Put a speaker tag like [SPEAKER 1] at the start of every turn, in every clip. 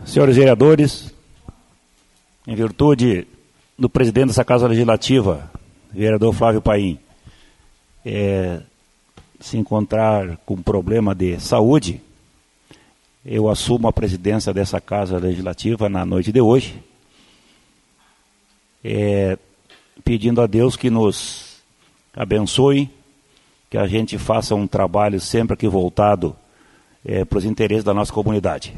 [SPEAKER 1] Senhores vereadores, em virtude do presidente dessa Casa Legislativa, vereador Flávio Paim, se encontrar com problema de saúde, eu assumo a presidência dessa Casa Legislativa na noite de hoje, pedindo a Deus que nos abençoe, que a gente faça um trabalho sempre aqui voltado para os interesses da nossa comunidade.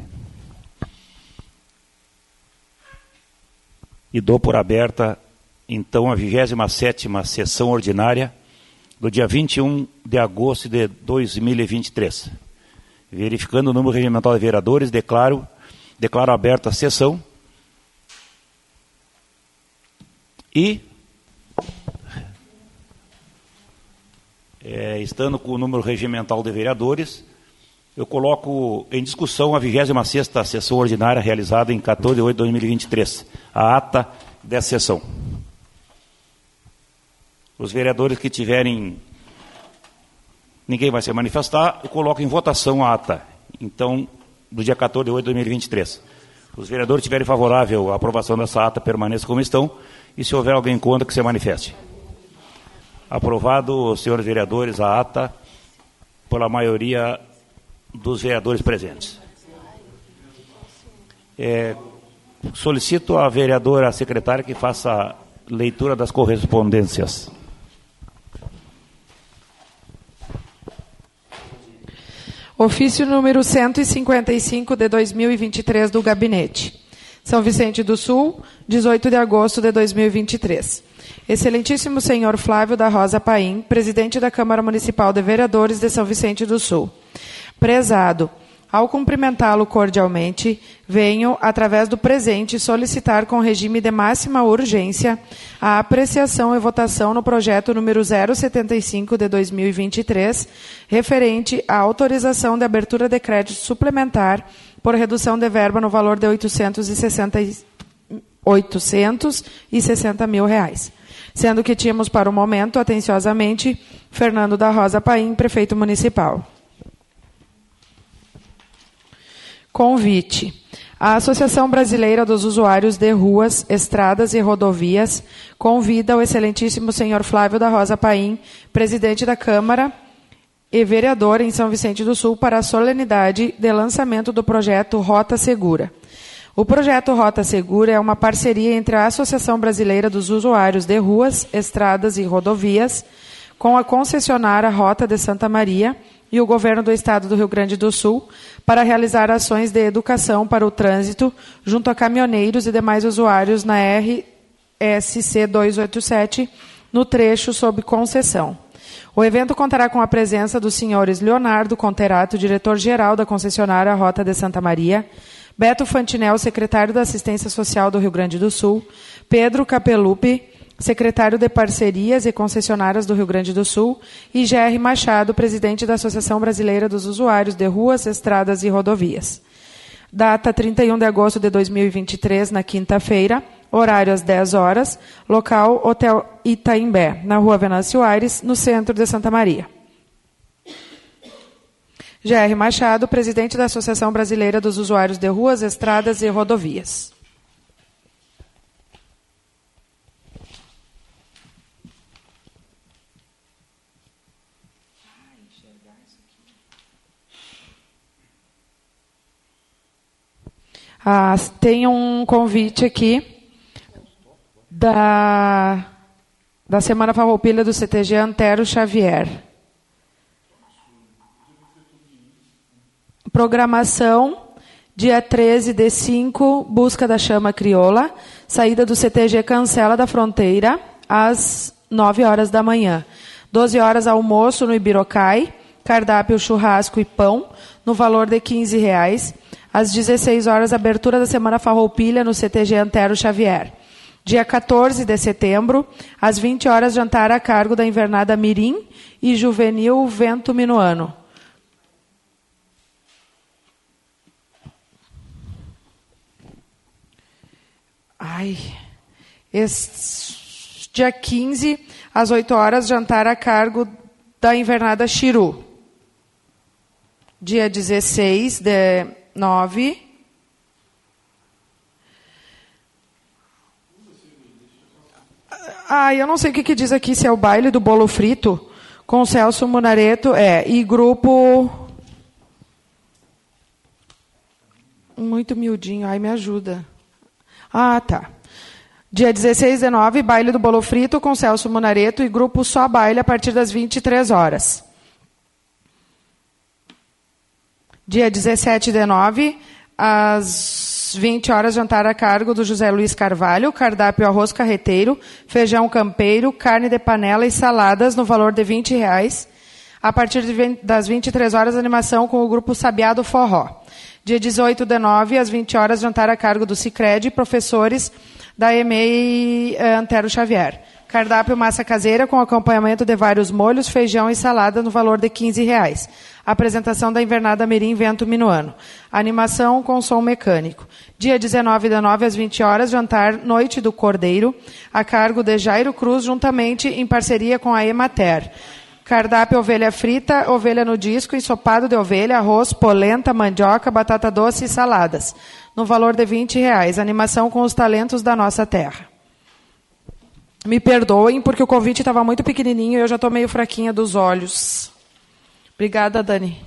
[SPEAKER 1] E dou por aberta, então, a 27ª sessão ordinária do dia 21 de agosto de 2023. Verificando o número regimental de vereadores, declaro aberta a sessão e, estando com o número regimental de vereadores, eu coloco em discussão a 26ª sessão ordinária realizada em 14 de 8 de 2023, a ata dessa sessão. Os vereadores que tiverem... Ninguém vai se manifestar, eu coloco em votação a ata, então, do dia 14 de 8 de 2023. Os vereadores que tiverem favorável à aprovação dessa ata, permaneçam como estão, e se houver alguém contra, que se manifeste. Aprovado, senhores vereadores, a ata, pela maioria dos vereadores presentes. Solicito à vereadora secretária que faça a leitura das correspondências.
[SPEAKER 2] Ofício número 155 de 2023 do Gabinete. São Vicente do Sul, 18 de agosto de 2023. Excelentíssimo senhor Flávio da Rosa Paim, presidente da Câmara Municipal de Vereadores de São Vicente do Sul. Prezado, ao cumprimentá-lo cordialmente, venho, através do presente, solicitar com regime de máxima urgência a apreciação e votação no projeto número 075 de 2023, referente à autorização de abertura de crédito suplementar por redução de verba no valor de R$ 860 mil, sendo que tínhamos para o momento, atenciosamente, Fernando da Rosa Paim, prefeito municipal. Convite. A Associação Brasileira dos Usuários de Ruas, Estradas e Rodovias convida o excelentíssimo senhor Flávio da Rosa Paim, presidente da Câmara e vereador em São Vicente do Sul, para a solenidade de lançamento do projeto Rota Segura. O projeto Rota Segura é uma parceria entre a Associação Brasileira dos Usuários de Ruas, Estradas e Rodovias, com a concessionária Rota de Santa Maria e o Governo do Estado do Rio Grande do Sul, para realizar ações de educação para o trânsito junto a caminhoneiros e demais usuários na RSC 287, no trecho sob concessão. O evento contará com a presença dos senhores Leonardo Conterato, diretor-geral da concessionária Rota de Santa Maria, Beto Fantinel, secretário da Assistência Social do Rio Grande do Sul, Pedro Capelupi, secretário de Parcerias e Concessionárias do Rio Grande do Sul, e G.R. Machado, presidente da Associação Brasileira dos Usuários de Ruas, Estradas e Rodovias. Data 31 de agosto de 2023, na quinta-feira, horário às 10 horas, local Hotel Itaimbé, na Rua Venâncio Aires, no centro de Santa Maria. G.R. Machado, presidente da Associação Brasileira dos Usuários de Ruas, Estradas e Rodovias. Tem um convite aqui da Semana Farroupilha do CTG Antero Xavier. Programação, dia 13/5, busca da chama crioula, saída do CTG Cancela da Fronteira, às 9 horas da manhã. 12 horas, almoço no Ibirocai, cardápio, churrasco e pão, no valor de R$ 15. Às 16 horas, abertura da Semana Farroupilha no CTG Antero Xavier. Dia 14 de setembro, às 20 horas, jantar a cargo da Invernada Mirim e Juvenil Vento Minuano. Dia 15, às 8 horas, jantar a cargo da Invernada Chiru. Dia 16 de 9, Eu não sei o que diz aqui, se é o baile do bolo frito com Celso Munareto, e grupo... Muito miudinho, me ajuda. Tá. Dia 16/9, baile do bolo frito com Celso Munareto e grupo Só Baile a partir das 23 horas. Dia 17/9, às 20 horas, jantar a cargo do José Luiz Carvalho, cardápio arroz carreteiro, feijão campeiro, carne de panela e saladas no valor de R$20. A partir das 23 horas, animação com o grupo Sabiá do Forró. Dia 18/9, às 20 horas, jantar a cargo do Sicredi, professores da EMEI Antero Xavier. Cardápio massa caseira com acompanhamento de vários molhos, feijão e salada no valor de R$15. Apresentação da Invernada Mirim Vento Minuano. Animação com som mecânico. Dia 19/9, às 20 horas, jantar Noite do Cordeiro, a cargo de Jairo Cruz, juntamente em parceria com a Emater. Cardápio ovelha frita, ovelha no disco, ensopado de ovelha, arroz, polenta, mandioca, batata doce e saladas, no valor de R$20. Animação com os talentos da nossa terra. Me perdoem, porque o convite estava muito pequenininho e eu já estou meio fraquinha dos olhos. Obrigada, Dani.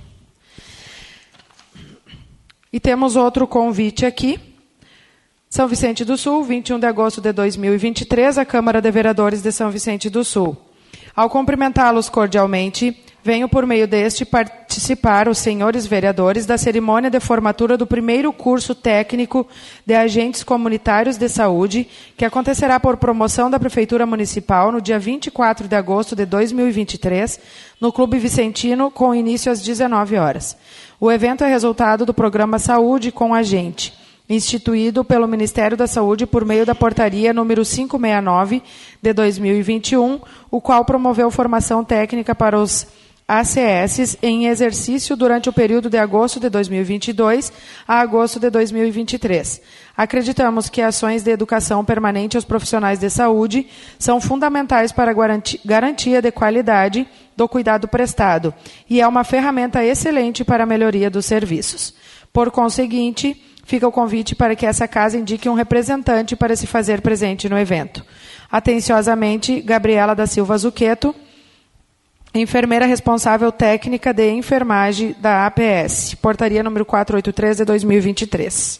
[SPEAKER 2] E temos outro convite aqui. São Vicente do Sul, 21 de agosto de 2023, a Câmara de Vereadores de São Vicente do Sul. Ao cumprimentá-los cordialmente, venho por meio deste participar os senhores vereadores da cerimônia de formatura do primeiro curso técnico de agentes comunitários de saúde, que acontecerá por promoção da Prefeitura Municipal no dia 24 de agosto de 2023, no Clube Vicentino, com início às 19 horas. O evento é resultado do programa Saúde com Agente, instituído pelo Ministério da Saúde por meio da portaria número 569 de 2021, o qual promoveu formação técnica para os ACS em exercício durante o período de agosto de 2022 a agosto de 2023. Acreditamos que ações de educação permanente aos profissionais de saúde são fundamentais para a garantia de qualidade do cuidado prestado e é uma ferramenta excelente para a melhoria dos serviços. Por conseguinte, fica o convite para que essa casa indique um representante para se fazer presente no evento. Atenciosamente, Gabriela da Silva Zucchetto, enfermeira responsável técnica de enfermagem da APS, portaria número 483 de 2023.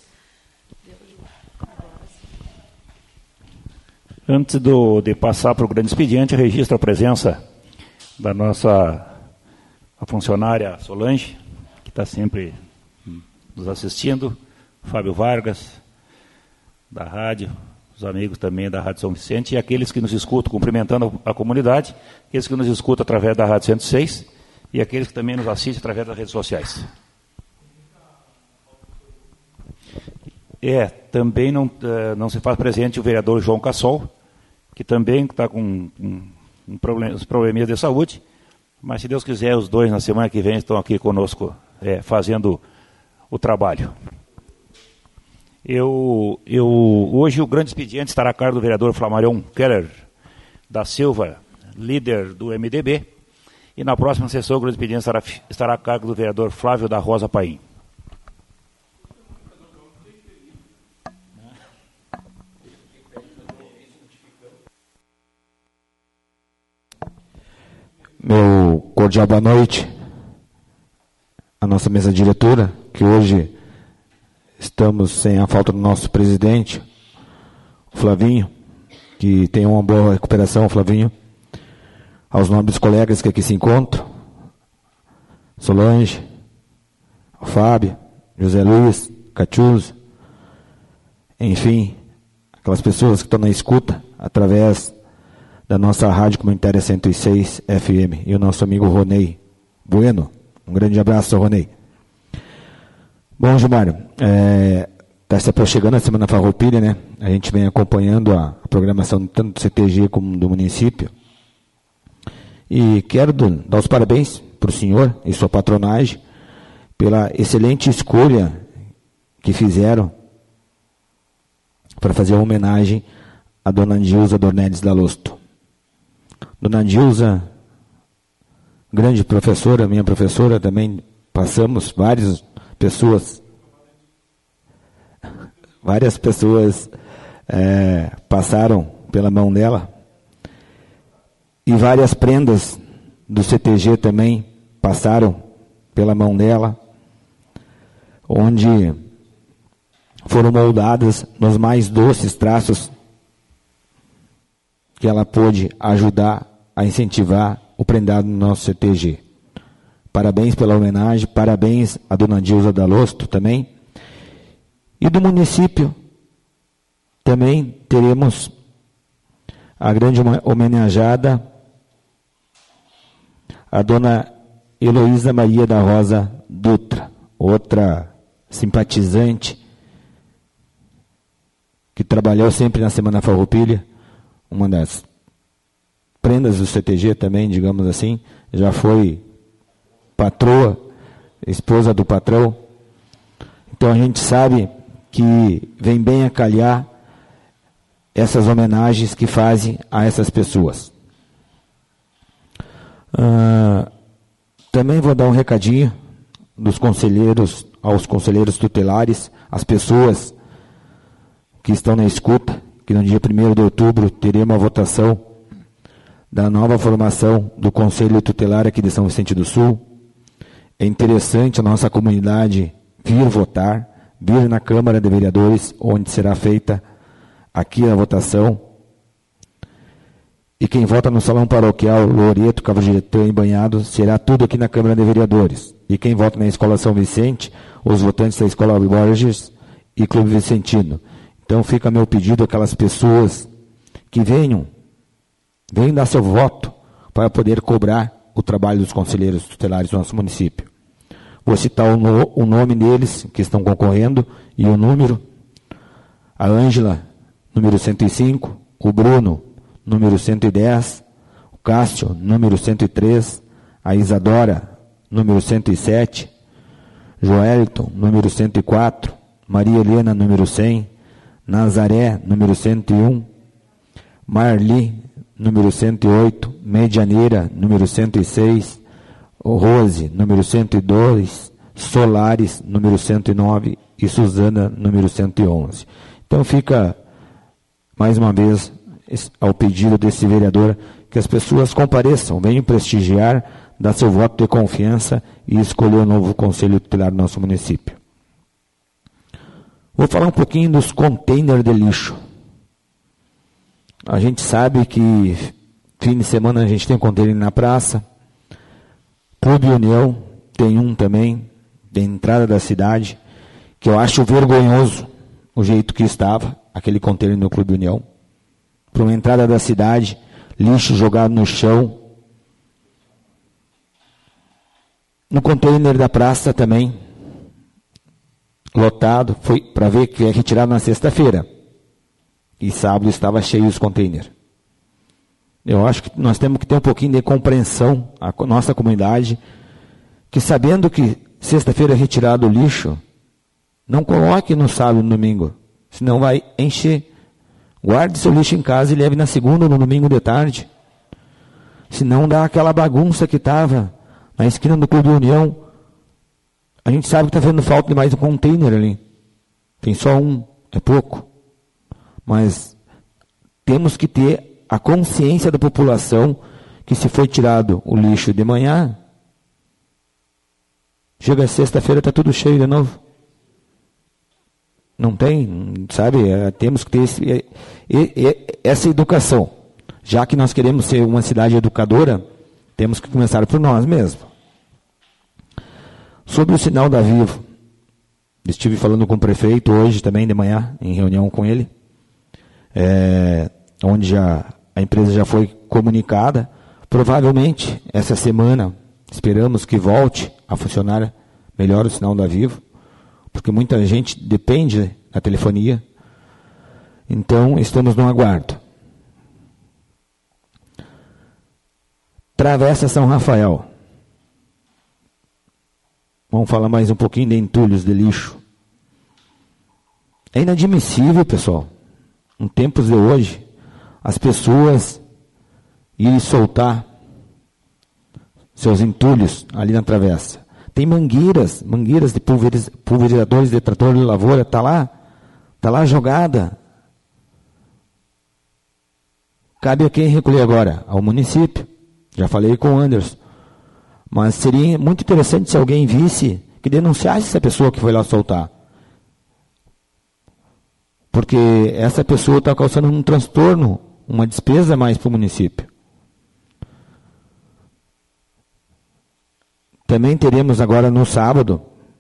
[SPEAKER 1] Antes de passar para o grande expediente, registro a presença da nossa funcionária Solange, que está sempre nos assistindo, Fábio Vargas, da rádio, os amigos também da Rádio São Vicente, e aqueles que nos escutam, cumprimentando a comunidade, aqueles que nos escutam através da Rádio 106, e aqueles que também nos assistem através das redes sociais. Também não se faz presente o vereador João Cassol, que também está com uns probleminhas de saúde, mas se Deus quiser, os dois na semana que vem estão aqui conosco fazendo o trabalho. Hoje o grande expediente estará a cargo do vereador Flamarion Keller da Silva, líder do MDB, e na próxima sessão o grande expediente estará a cargo do vereador Flávio da Rosa Paim.
[SPEAKER 3] Meu cordial boa noite à nossa mesa diretora, que hoje estamos sem a falta do nosso presidente, o Flavinho, que tem uma boa recuperação, Flavinho. Aos nobres colegas que aqui se encontram, Solange, o Fábio, José Luiz, Catiuso, enfim, aquelas pessoas que estão na escuta através da nossa rádio comunitária 106 FM, e o nosso amigo Ronei Bueno. Um grande abraço, Ronei. Bom, Gilmário, está se aproximando a Semana Farroupilha, né? A gente vem acompanhando a programação tanto do CTG como do município. E quero dar os parabéns para o senhor e sua patronagem pela excelente escolha que fizeram para fazer uma homenagem à dona Dilza Dornelles Dalosto. Dona Dilza, grande professora, minha professora também, passamos várias pessoas passaram pela mão dela, E várias prendas do CTG também passaram pela mão dela, onde foram moldadas nos mais doces traços que ela pôde ajudar a incentivar o prendado no nosso CTG. Parabéns pela homenagem, parabéns a dona Dilza Dalosto também. E do município também teremos a grande homenageada, a dona Heloísa Maria da Rosa Dutra, outra simpatizante que trabalhou sempre na Semana Farroupilha, uma das prendas do CTG também, digamos assim, já foi patroa, esposa do patrão. Então a gente sabe que vem bem a calhar essas homenagens que fazem a essas pessoas. Também vou dar um recadinho dos conselheiros, aos conselheiros tutelares, as pessoas que estão na escuta, que no dia 1º de outubro teremos a votação da nova formação do Conselho Tutelar aqui de São Vicente do Sul. É interessante a nossa comunidade vir votar, vir na Câmara de Vereadores, onde será feita aqui a votação. E quem vota no Salão Paroquial Loreto, Cavalgetã e Banhado, será tudo aqui na Câmara de Vereadores. E quem vota na Escola São Vicente, os votantes da Escola Borges e Clube Vicentino. Então fica meu pedido àquelas pessoas que venham dar seu voto para poder cobrar o trabalho dos conselheiros tutelares do nosso município. Vou citar o nome deles que estão concorrendo e o número. A Ângela, número 105, o Bruno, número 110, o Cássio, número 103, a Isadora, número 107, Joelton, número 104, Maria Helena, número 100, Nazaré, número 101, Marli, número 108, Medianeira, número 106, Rose, número 102, Solares, número 109 e Suzana, número 111. Então fica, mais uma vez, ao pedido desse vereador, que as pessoas compareçam, venham prestigiar, dar seu voto de confiança e escolher o novo Conselho Tutelar do nosso município. Vou falar um pouquinho dos containers de lixo. A gente sabe que fim de semana a gente tem um container na praça. Clube União tem um também, da entrada da cidade, que eu acho vergonhoso o jeito que estava, aquele container no Clube União. Para uma entrada da cidade, lixo jogado no chão. No container da praça também, lotado, foi para ver que é retirado na sexta-feira. E sábado estava cheio os containers. Eu acho que nós temos que ter um pouquinho de compreensão, a nossa comunidade, que sabendo que sexta-feira é retirado o lixo, não coloque no sábado e no domingo, senão vai encher. Guarde seu lixo em casa e leve na segunda ou no domingo de tarde. Senão dá aquela bagunça que estava na esquina do Clube União. A gente sabe que está fazendo falta de mais um container ali. Tem só um, é pouco. Mas temos que ter a consciência da população que se foi tirado o lixo de manhã, chega sexta-feira está tudo cheio de novo. Não tem, sabe? Temos que ter essa educação. Já que nós queremos ser uma cidade educadora, temos que começar por nós mesmos. Sobre o sinal da Vivo, estive falando com o prefeito hoje também de manhã, em reunião com ele, onde a empresa já foi comunicada. Provavelmente, essa semana, esperamos que volte a funcionar melhor o sinal da Vivo, porque muita gente depende da telefonia. Então, estamos no aguardo. Travessa São Rafael. Vamos falar mais um pouquinho de entulhos de lixo. É inadmissível, pessoal, em tempos de hoje, as pessoas irem soltar seus entulhos ali na travessa. Tem mangueiras de pulverizadores de trator de lavoura, está lá jogada. Cabe a quem recolher agora? Ao município. Já falei com o Anderson. Mas seria muito interessante se alguém visse que denunciasse essa pessoa que foi lá soltar. Porque essa pessoa está causando um transtorno, uma despesa a mais para o município. Também teremos agora no sábado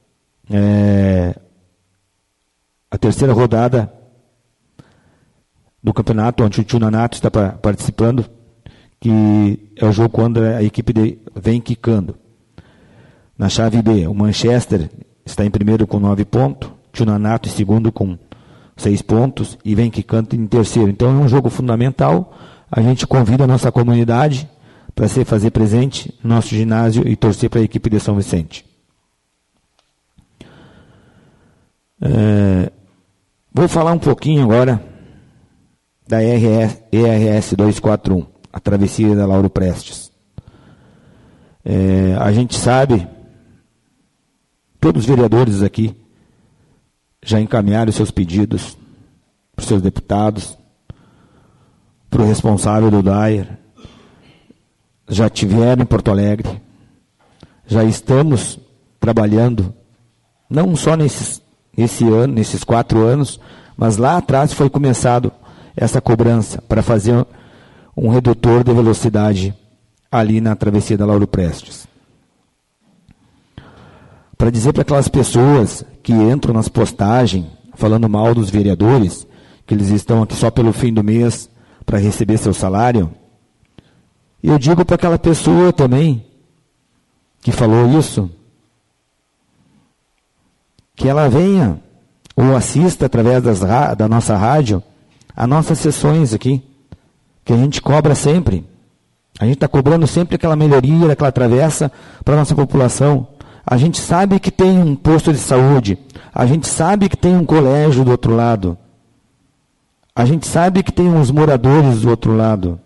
[SPEAKER 3] a terceira rodada do campeonato, onde o Tchunanato está participando, que é o jogo quando a equipe vem quicando. Na chave B, o Manchester está em primeiro com 9 pontos, Tchunanato em segundo com 6 pontos e vem quicando em terceiro. Então é um jogo fundamental. A gente convida a nossa comunidade para se fazer presente no nosso ginásio e torcer para a equipe de São Vicente. Vou falar um pouquinho agora da ERS 241, a travessia da Lauro Prestes. A gente sabe, todos os vereadores aqui já encaminharam seus pedidos para os seus deputados, para o responsável do DAER, já tiveram em Porto Alegre, já estamos trabalhando, não só nesses 4 anos, mas lá atrás foi começado essa cobrança para fazer um redutor de velocidade ali na travessia da Lauro Prestes. Para dizer para aquelas pessoas que entram nas postagens falando mal dos vereadores, que eles estão aqui só pelo fim do mês para receber seu salário, eu digo para aquela pessoa também que falou isso, que ela venha ou assista através da nossa rádio as nossas sessões aqui, que a gente cobra sempre. A gente está cobrando sempre aquela melhoria, aquela travessa para a nossa população. A gente sabe que tem um posto de saúde, a gente sabe que tem um colégio do outro lado, a gente sabe que tem uns moradores do outro lado.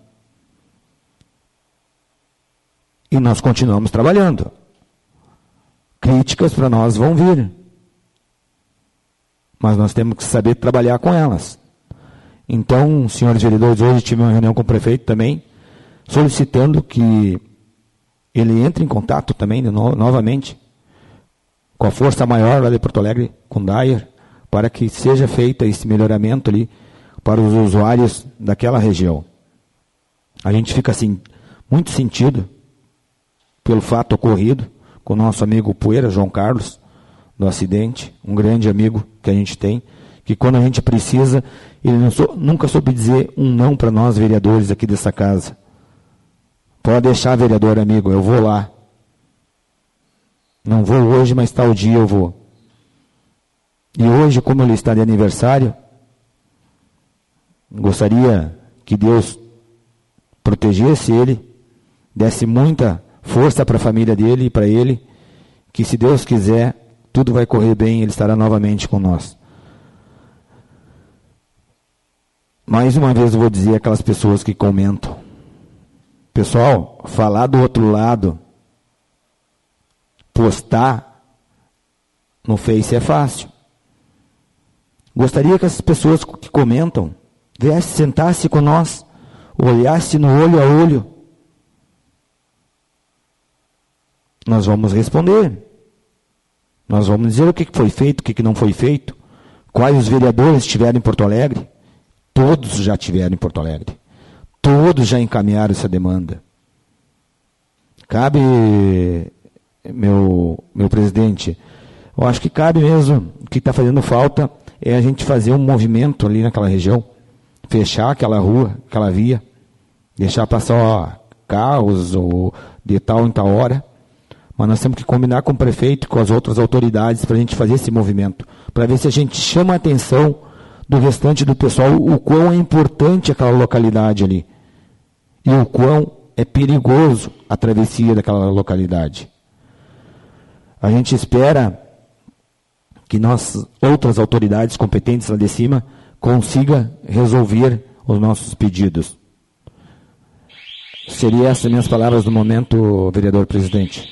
[SPEAKER 3] E nós continuamos trabalhando. Críticas para nós vão vir. Mas nós temos que saber trabalhar com elas. Então, senhores vereadores, hoje tive uma reunião com o prefeito também, solicitando que ele entre em contato também, novamente, com a força maior lá de Porto Alegre, com o DAER, para que seja feito esse melhoramento ali para os usuários daquela região. A gente fica assim, muito sentido pelo fato ocorrido com o nosso amigo Poeira, João Carlos, do acidente, um grande amigo que a gente tem, que quando a gente precisa, ele nunca soube dizer um não para nós, vereadores aqui dessa casa. Pode deixar, vereador amigo, eu vou lá. Não vou hoje, mas tal dia eu vou. E hoje, como ele está de aniversário, gostaria que Deus protegesse ele, desse muita força para a família dele e para ele, que se Deus quiser, tudo vai correr bem, ele estará novamente com nós. Mais uma vez eu vou dizer aquelas pessoas que comentam. Pessoal, falar do outro lado, postar no Face é fácil. Gostaria que essas pessoas que comentam viessem, sentassem com nós, olhassem no olho a olho. Nós vamos responder. Nós vamos dizer o que foi feito, o que não foi feito, quais os vereadores estiveram em Porto Alegre. Todos já estiveram em Porto Alegre. Todos já encaminharam essa demanda. Cabe, meu presidente, eu acho que cabe mesmo, o que está fazendo falta é a gente fazer um movimento ali naquela região, fechar aquela rua, aquela via, deixar passar carros ou de tal em tal hora, mas nós temos que combinar com o prefeito e com as outras autoridades para a gente fazer esse movimento, para ver se a gente chama a atenção do restante do pessoal, o quão é importante aquela localidade ali, e o quão é perigoso a travessia daquela localidade. A gente espera que nós, outras autoridades competentes lá de cima, consiga resolver os nossos pedidos. Seria essas minhas palavras no momento, vereador presidente.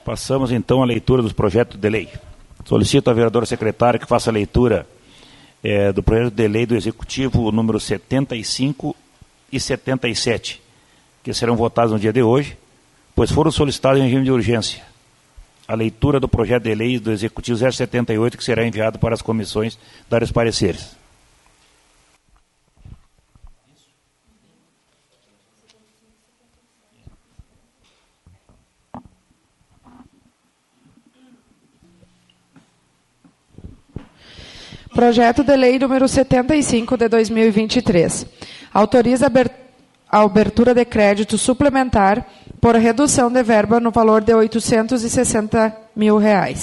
[SPEAKER 1] Passamos então à leitura dos projetos de lei. Solicito à vereadora secretária que faça a leitura do projeto de lei do Executivo número 75 e 77, que serão votados no dia de hoje, pois foram solicitados em regime de urgência. A leitura do projeto de lei do Executivo 078, que será enviado para as comissões dar os pareceres.
[SPEAKER 2] Projeto de lei número 75 de 2023. Autoriza a abertura de crédito suplementar por redução de verba no valor de R$ 860 mil.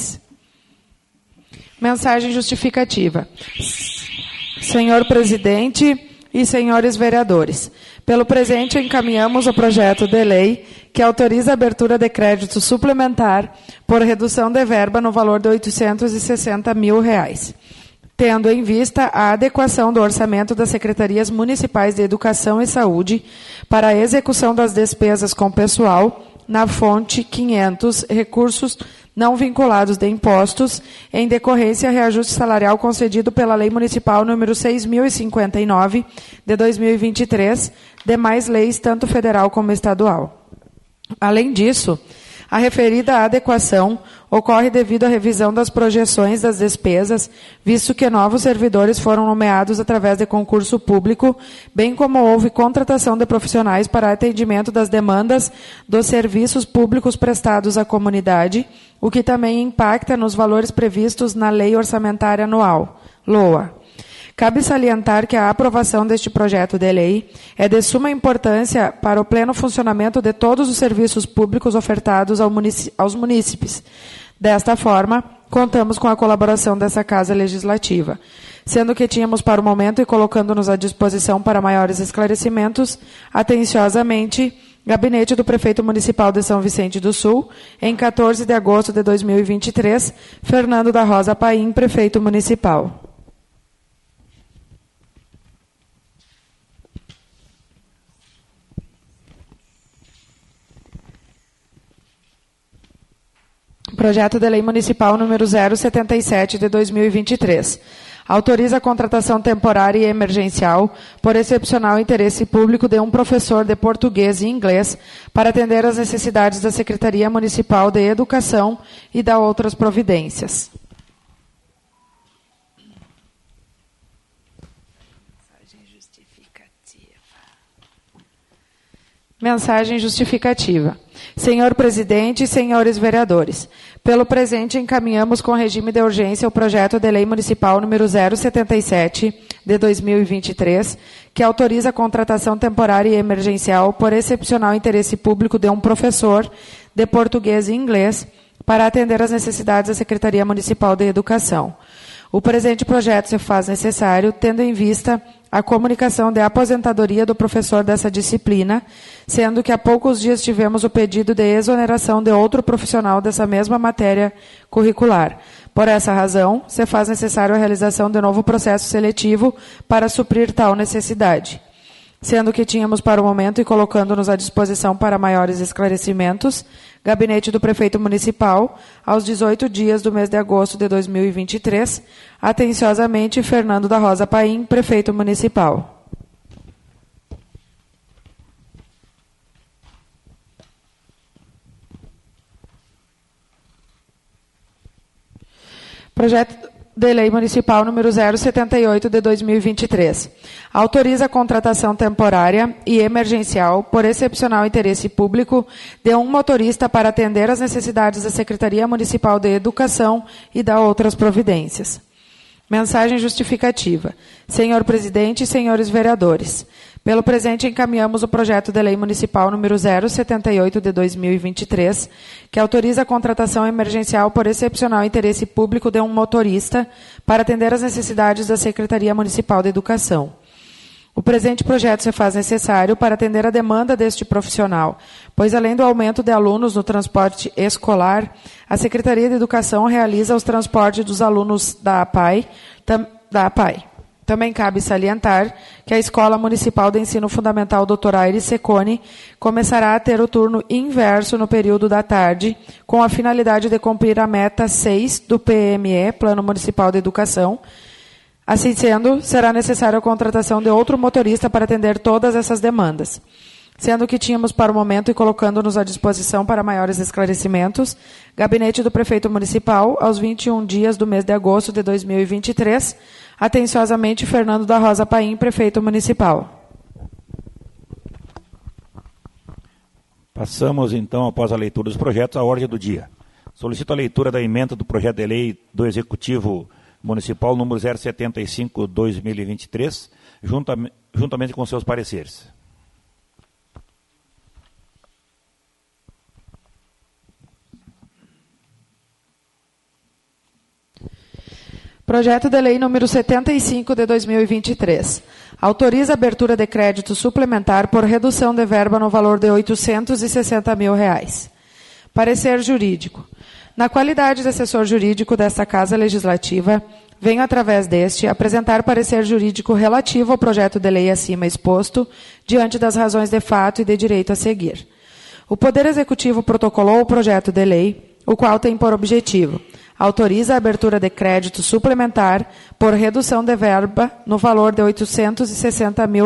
[SPEAKER 2] Mensagem justificativa. Senhor presidente e senhores vereadores, pelo presente encaminhamos o projeto de lei que autoriza a abertura de crédito suplementar por redução de verba no valor de R$ 860 mil. Tendo em vista a adequação do orçamento das Secretarias Municipais de Educação e Saúde para a execução das despesas com pessoal na fonte 500, recursos não vinculados de impostos, em decorrência a reajuste salarial concedido pela Lei Municipal número 6.059, de 2023, demais leis, tanto federal como estadual. Além disso, a referida adequação ocorre devido à revisão das projeções das despesas, visto que novos servidores foram nomeados através de concurso público, bem como houve contratação de profissionais para atendimento das demandas dos serviços públicos prestados à comunidade, o que também impacta nos valores previstos na Lei Orçamentária Anual, LOA. Cabe salientar que a aprovação deste projeto de lei é de suma importância para o pleno funcionamento de todos os serviços públicos ofertados aos munícipes. Desta forma, contamos com a colaboração dessa Casa Legislativa. Sendo que tínhamos para o momento e colocando-nos à disposição para maiores esclarecimentos, atenciosamente, Gabinete do Prefeito Municipal de São Vicente do Sul, em 14 de agosto de 2023, Fernando da Rosa Paim, Prefeito Municipal. Projeto de Lei Municipal número 077 de 2023. Autoriza a contratação temporária e emergencial por excepcional interesse público de um professor de português e inglês para atender às necessidades da Secretaria Municipal de Educação e da outras providências. Mensagem justificativa. Senhor presidente e senhores vereadores, pelo presente encaminhamos com regime de urgência o projeto de lei municipal número 077 de 2023, que autoriza a contratação temporária e emergencial por excepcional interesse público de um professor de português e inglês para atender às necessidades da Secretaria Municipal de Educação. O presente projeto se faz necessário, tendo em vista a comunicação de aposentadoria do professor dessa disciplina, sendo que há poucos dias tivemos o pedido de exoneração de outro profissional dessa mesma matéria curricular. Por essa razão, se faz necessário a realização de novo processo seletivo para suprir tal necessidade. Sendo que tínhamos para o momento e colocando-nos à disposição para maiores esclarecimentos, Gabinete do Prefeito Municipal, aos 18 dias do mês de agosto de 2023, atenciosamente, Fernando da Rosa Paim, Prefeito Municipal. Projeto de Lei Municipal número 078 de 2023. Autoriza a contratação temporária e emergencial por excepcional interesse público de um motorista para atender às necessidades da Secretaria Municipal de Educação e da outras providências. Mensagem justificativa. Senhor presidente e senhores vereadores, pelo presente encaminhamos o projeto de lei municipal número 078 de 2023, que autoriza a contratação emergencial por excepcional interesse público de um motorista para atender às necessidades da Secretaria Municipal de Educação. O presente projeto se faz necessário para atender a demanda deste profissional, pois além do aumento de alunos no transporte escolar, a Secretaria de Educação realiza os transportes dos alunos da APAE, Também cabe salientar que a Escola Municipal de Ensino Fundamental Dr. Aires Secone começará a ter o turno inverso no período da tarde, com a finalidade de cumprir a meta 6 do PME, Plano Municipal de Educação. Assim sendo, será necessária a contratação de outro motorista para atender todas essas demandas. Sendo que tínhamos para o momento e colocando-nos à disposição para maiores esclarecimentos, Gabinete do Prefeito Municipal, aos 21 dias do mês de agosto de 2023, atenciosamente, Fernando da Rosa Paim, Prefeito Municipal.
[SPEAKER 1] Passamos, então, após a leitura dos projetos, à ordem do dia. Solicito a leitura da emenda do projeto de lei do Executivo Municipal número 075/2023, juntamente com seus pareceres.
[SPEAKER 2] Projeto de lei número 75 de 2023. Autoriza a abertura de crédito suplementar por redução de verba no valor de R$ 860 mil. Parecer jurídico. Na qualidade de assessor jurídico desta Casa Legislativa, venho, através deste, apresentar parecer jurídico relativo ao projeto de lei acima exposto, diante das razões de fato e de direito a seguir. O Poder Executivo protocolou o projeto de lei, o qual tem por objetivo: autoriza a abertura de crédito suplementar por redução de verba no valor de R$ 860 mil.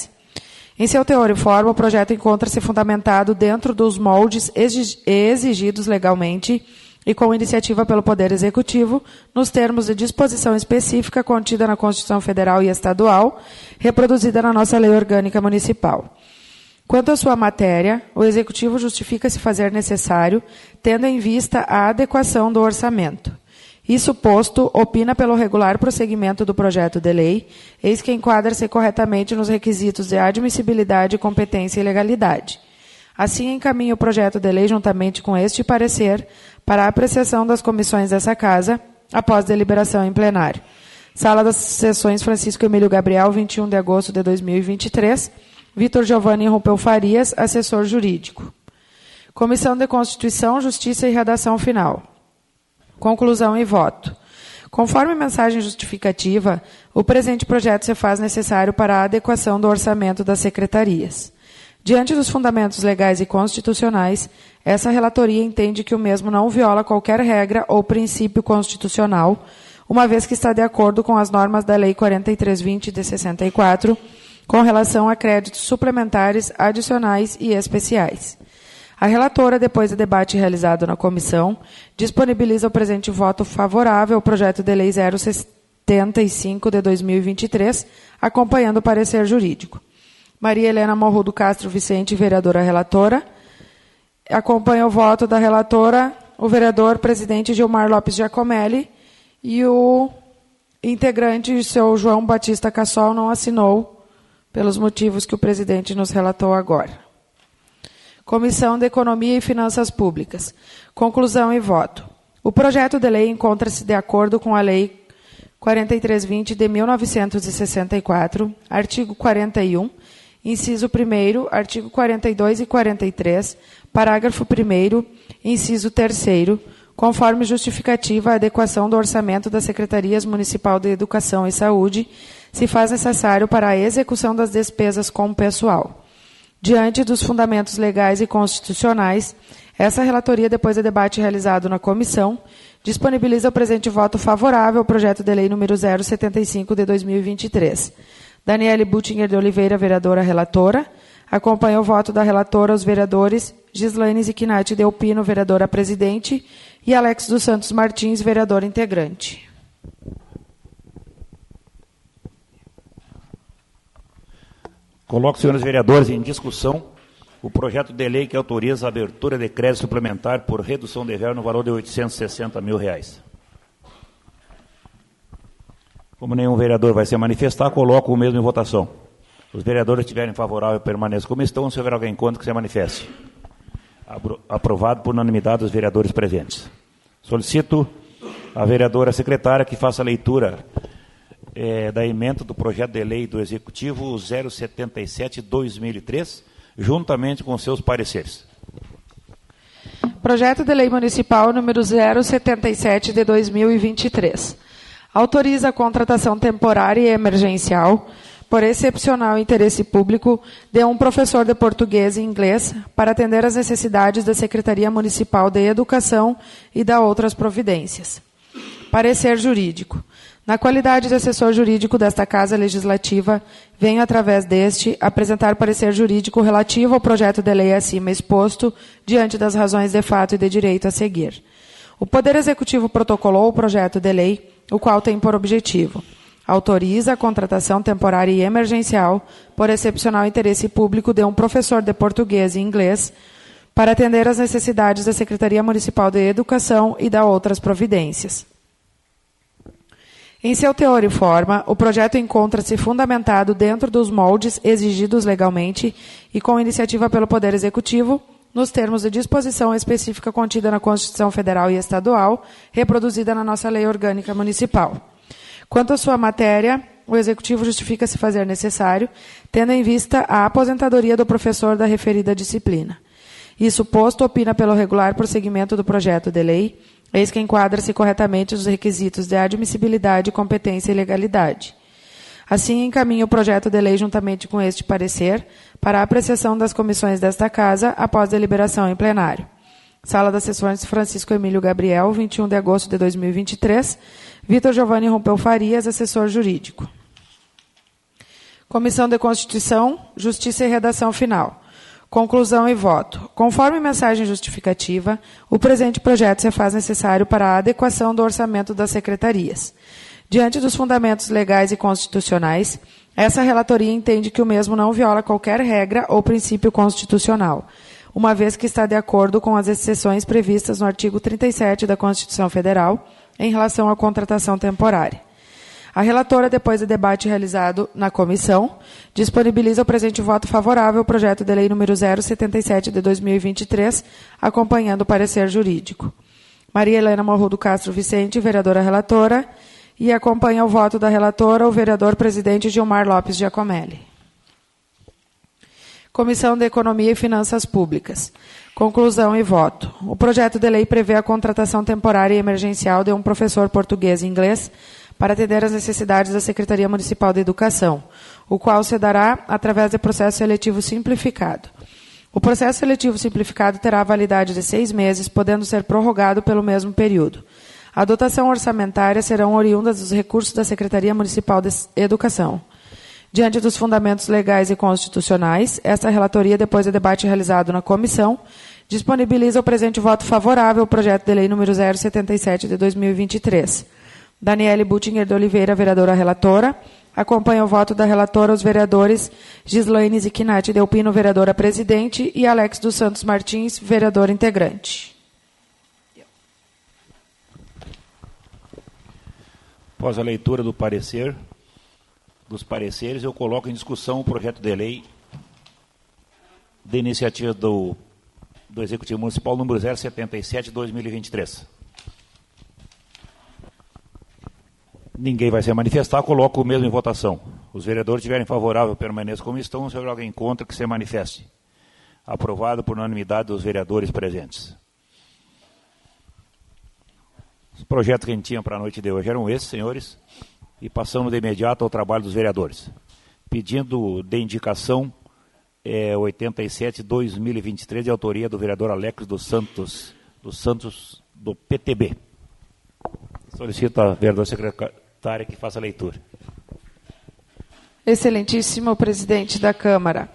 [SPEAKER 2] Em seu teor e forma, o projeto encontra-se fundamentado dentro dos moldes exigidos legalmente e com iniciativa pelo Poder Executivo, nos termos de disposição específica contida na Constituição Federal e Estadual, reproduzida na nossa Lei Orgânica Municipal. Quanto à sua matéria, o Executivo justifica se fazer necessário, tendo em vista a adequação do orçamento. Isso posto, opina pelo regular prosseguimento do projeto de lei, eis que enquadra-se corretamente nos requisitos de admissibilidade, competência e legalidade. Assim, encaminha o projeto de lei juntamente com este parecer para a apreciação das comissões dessa Casa, após deliberação em plenário. Sala das Sessões Francisco Emílio Gabriel, 21 de agosto de 2023, Vitor Giovanni Rompeu Farias, assessor jurídico. Comissão de Constituição, Justiça e Redação Final. Conclusão e voto. Conforme mensagem justificativa, o presente projeto se faz necessário para a adequação do orçamento das secretarias. Diante dos fundamentos legais e constitucionais, essa relatoria entende que o mesmo não viola qualquer regra ou princípio constitucional, uma vez que está de acordo com as normas da Lei 4320 de 64, com relação a créditos suplementares, adicionais e especiais. A relatora, depois do debate realizado na comissão, disponibiliza o presente voto favorável ao projeto de lei 075 de 2023, acompanhando o parecer jurídico. Maria Helena Morrudo Castro Vicente, vereadora relatora. Acompanha o voto da relatora o vereador presidente Gilmar Lopes Giacomelli e o integrante, seu João Batista Cassol, não assinou pelos motivos que o presidente nos relatou agora. Comissão de Economia e Finanças Públicas. Conclusão e voto. O projeto de lei encontra-se de acordo com a Lei 4320 de 1964, artigo 41, inciso 1º, artigo 42 e 43, parágrafo 1º, inciso 3º, conforme justificativa a adequação do orçamento das Secretarias Municipal de Educação e Saúde, se faz necessário para a execução das despesas com o pessoal. Diante dos fundamentos legais e constitucionais, essa relatoria, depois do debate realizado na comissão, disponibiliza o presente voto favorável ao projeto de lei número 075 de 2023. Daniele Buttinger de Oliveira, vereadora relatora. Acompanha o voto da relatora os vereadores Gislaine Ziquinati Delpino, vereadora presidente, e Alex dos Santos Martins, vereador integrante.
[SPEAKER 1] Coloco, senhores vereadores, em discussão o projeto de lei que autoriza a abertura de crédito suplementar por redução de verba no valor de R$ 860 mil. Como nenhum vereador vai se manifestar, coloco o mesmo em votação. Os vereadores que estiverem favoráveis, permaneçam como estão. Se houver alguém contra, que se manifeste. Aprovado por unanimidade dos vereadores presentes. Solicito a vereadora secretária que faça a leitura da emenda do projeto de lei do Executivo 077/2003, juntamente com seus pareceres.
[SPEAKER 2] Projeto de lei municipal número 077 de 2023. Autoriza a contratação temporária e emergencial, por excepcional interesse público, de um professor de português e inglês para atender às necessidades da Secretaria Municipal de Educação e da outras providências. Parecer jurídico. Na qualidade de assessor jurídico desta Casa Legislativa, venho, através deste, apresentar parecer jurídico relativo ao projeto de lei acima exposto, diante das razões de fato e de direito a seguir. O Poder Executivo protocolou o projeto de lei, o qual tem por objetivo: autoriza a contratação temporária e emergencial, por excepcional interesse público, de um professor de português e inglês, para atender às necessidades da Secretaria Municipal de Educação e da outras providências. Em seu teor e forma, o projeto encontra-se fundamentado dentro dos moldes exigidos legalmente e com iniciativa pelo Poder Executivo, nos termos de disposição específica contida na Constituição Federal e Estadual, reproduzida na nossa Lei Orgânica Municipal. Quanto à sua matéria, o Executivo justifica se fazer necessário, tendo em vista a aposentadoria do professor da referida disciplina. Isso posto, opina pelo regular prosseguimento do projeto de lei, eis que enquadra-se corretamente os requisitos de admissibilidade, competência e legalidade. Assim, encaminha o projeto de lei juntamente com este parecer para a apreciação das comissões desta Casa após deliberação em plenário. Sala das Sessões Francisco Emílio Gabriel, 21 de agosto de 2023. Vitor Giovanni Rompeu Farias, assessor jurídico. Comissão de Constituição, Justiça e Redação Final. Conclusão e voto. Conforme mensagem justificativa, o presente projeto se faz necessário para a adequação do orçamento das secretarias. Diante dos fundamentos legais e constitucionais, essa relatoria entende que o mesmo não viola qualquer regra ou princípio constitucional, uma vez que está de acordo com as exceções previstas no artigo 37 da Constituição Federal em relação à contratação temporária. A relatora, depois do debate realizado na comissão, disponibiliza o presente voto favorável ao projeto de lei número 077 de 2023, acompanhando o parecer jurídico. Maria Helena Morrudo Castro Vicente, vereadora relatora, e acompanha o voto da relatora o vereador presidente Gilmar Lopes Giacomelli. Comissão de Economia e Finanças Públicas. Conclusão e voto. O projeto de lei prevê a contratação temporária e emergencial de um professor português e inglês para atender às necessidades da Secretaria Municipal de Educação, o qual se dará através de processo seletivo simplificado. O processo seletivo simplificado terá validade de 6 meses, podendo ser prorrogado pelo mesmo período. A dotação orçamentária serão oriundas dos recursos da Secretaria Municipal de Educação. Diante dos fundamentos legais e constitucionais, esta relatoria, depois do debate realizado na comissão, disponibiliza o presente voto favorável ao projeto de lei número 077 de 2023. Daniele Buttinger de Oliveira, vereadora relatora. Acompanha o voto da relatora os vereadores Gislaine Zichinati Delpino, vereadora presidente, e Alex dos Santos Martins, vereador integrante.
[SPEAKER 1] Após a leitura dos pareceres, eu coloco em discussão o projeto de lei de iniciativa do Executivo Municipal número 077 de 2023. Ninguém vai se manifestar, coloco o mesmo em votação. Os vereadores tiverem favorável, permaneçam como estão. Se houver alguém contra, que se manifeste. Aprovado por unanimidade dos vereadores presentes. Os projetos que a gente tinha para a noite de hoje eram esses, senhores, e passamos de imediato ao trabalho dos vereadores. Pedindo de indicação 87/2023, de autoria do vereador Alex dos Santos do PTB. Solicito a vereadora secretária que faça a leitura.
[SPEAKER 2] Excelentíssimo presidente da Câmara,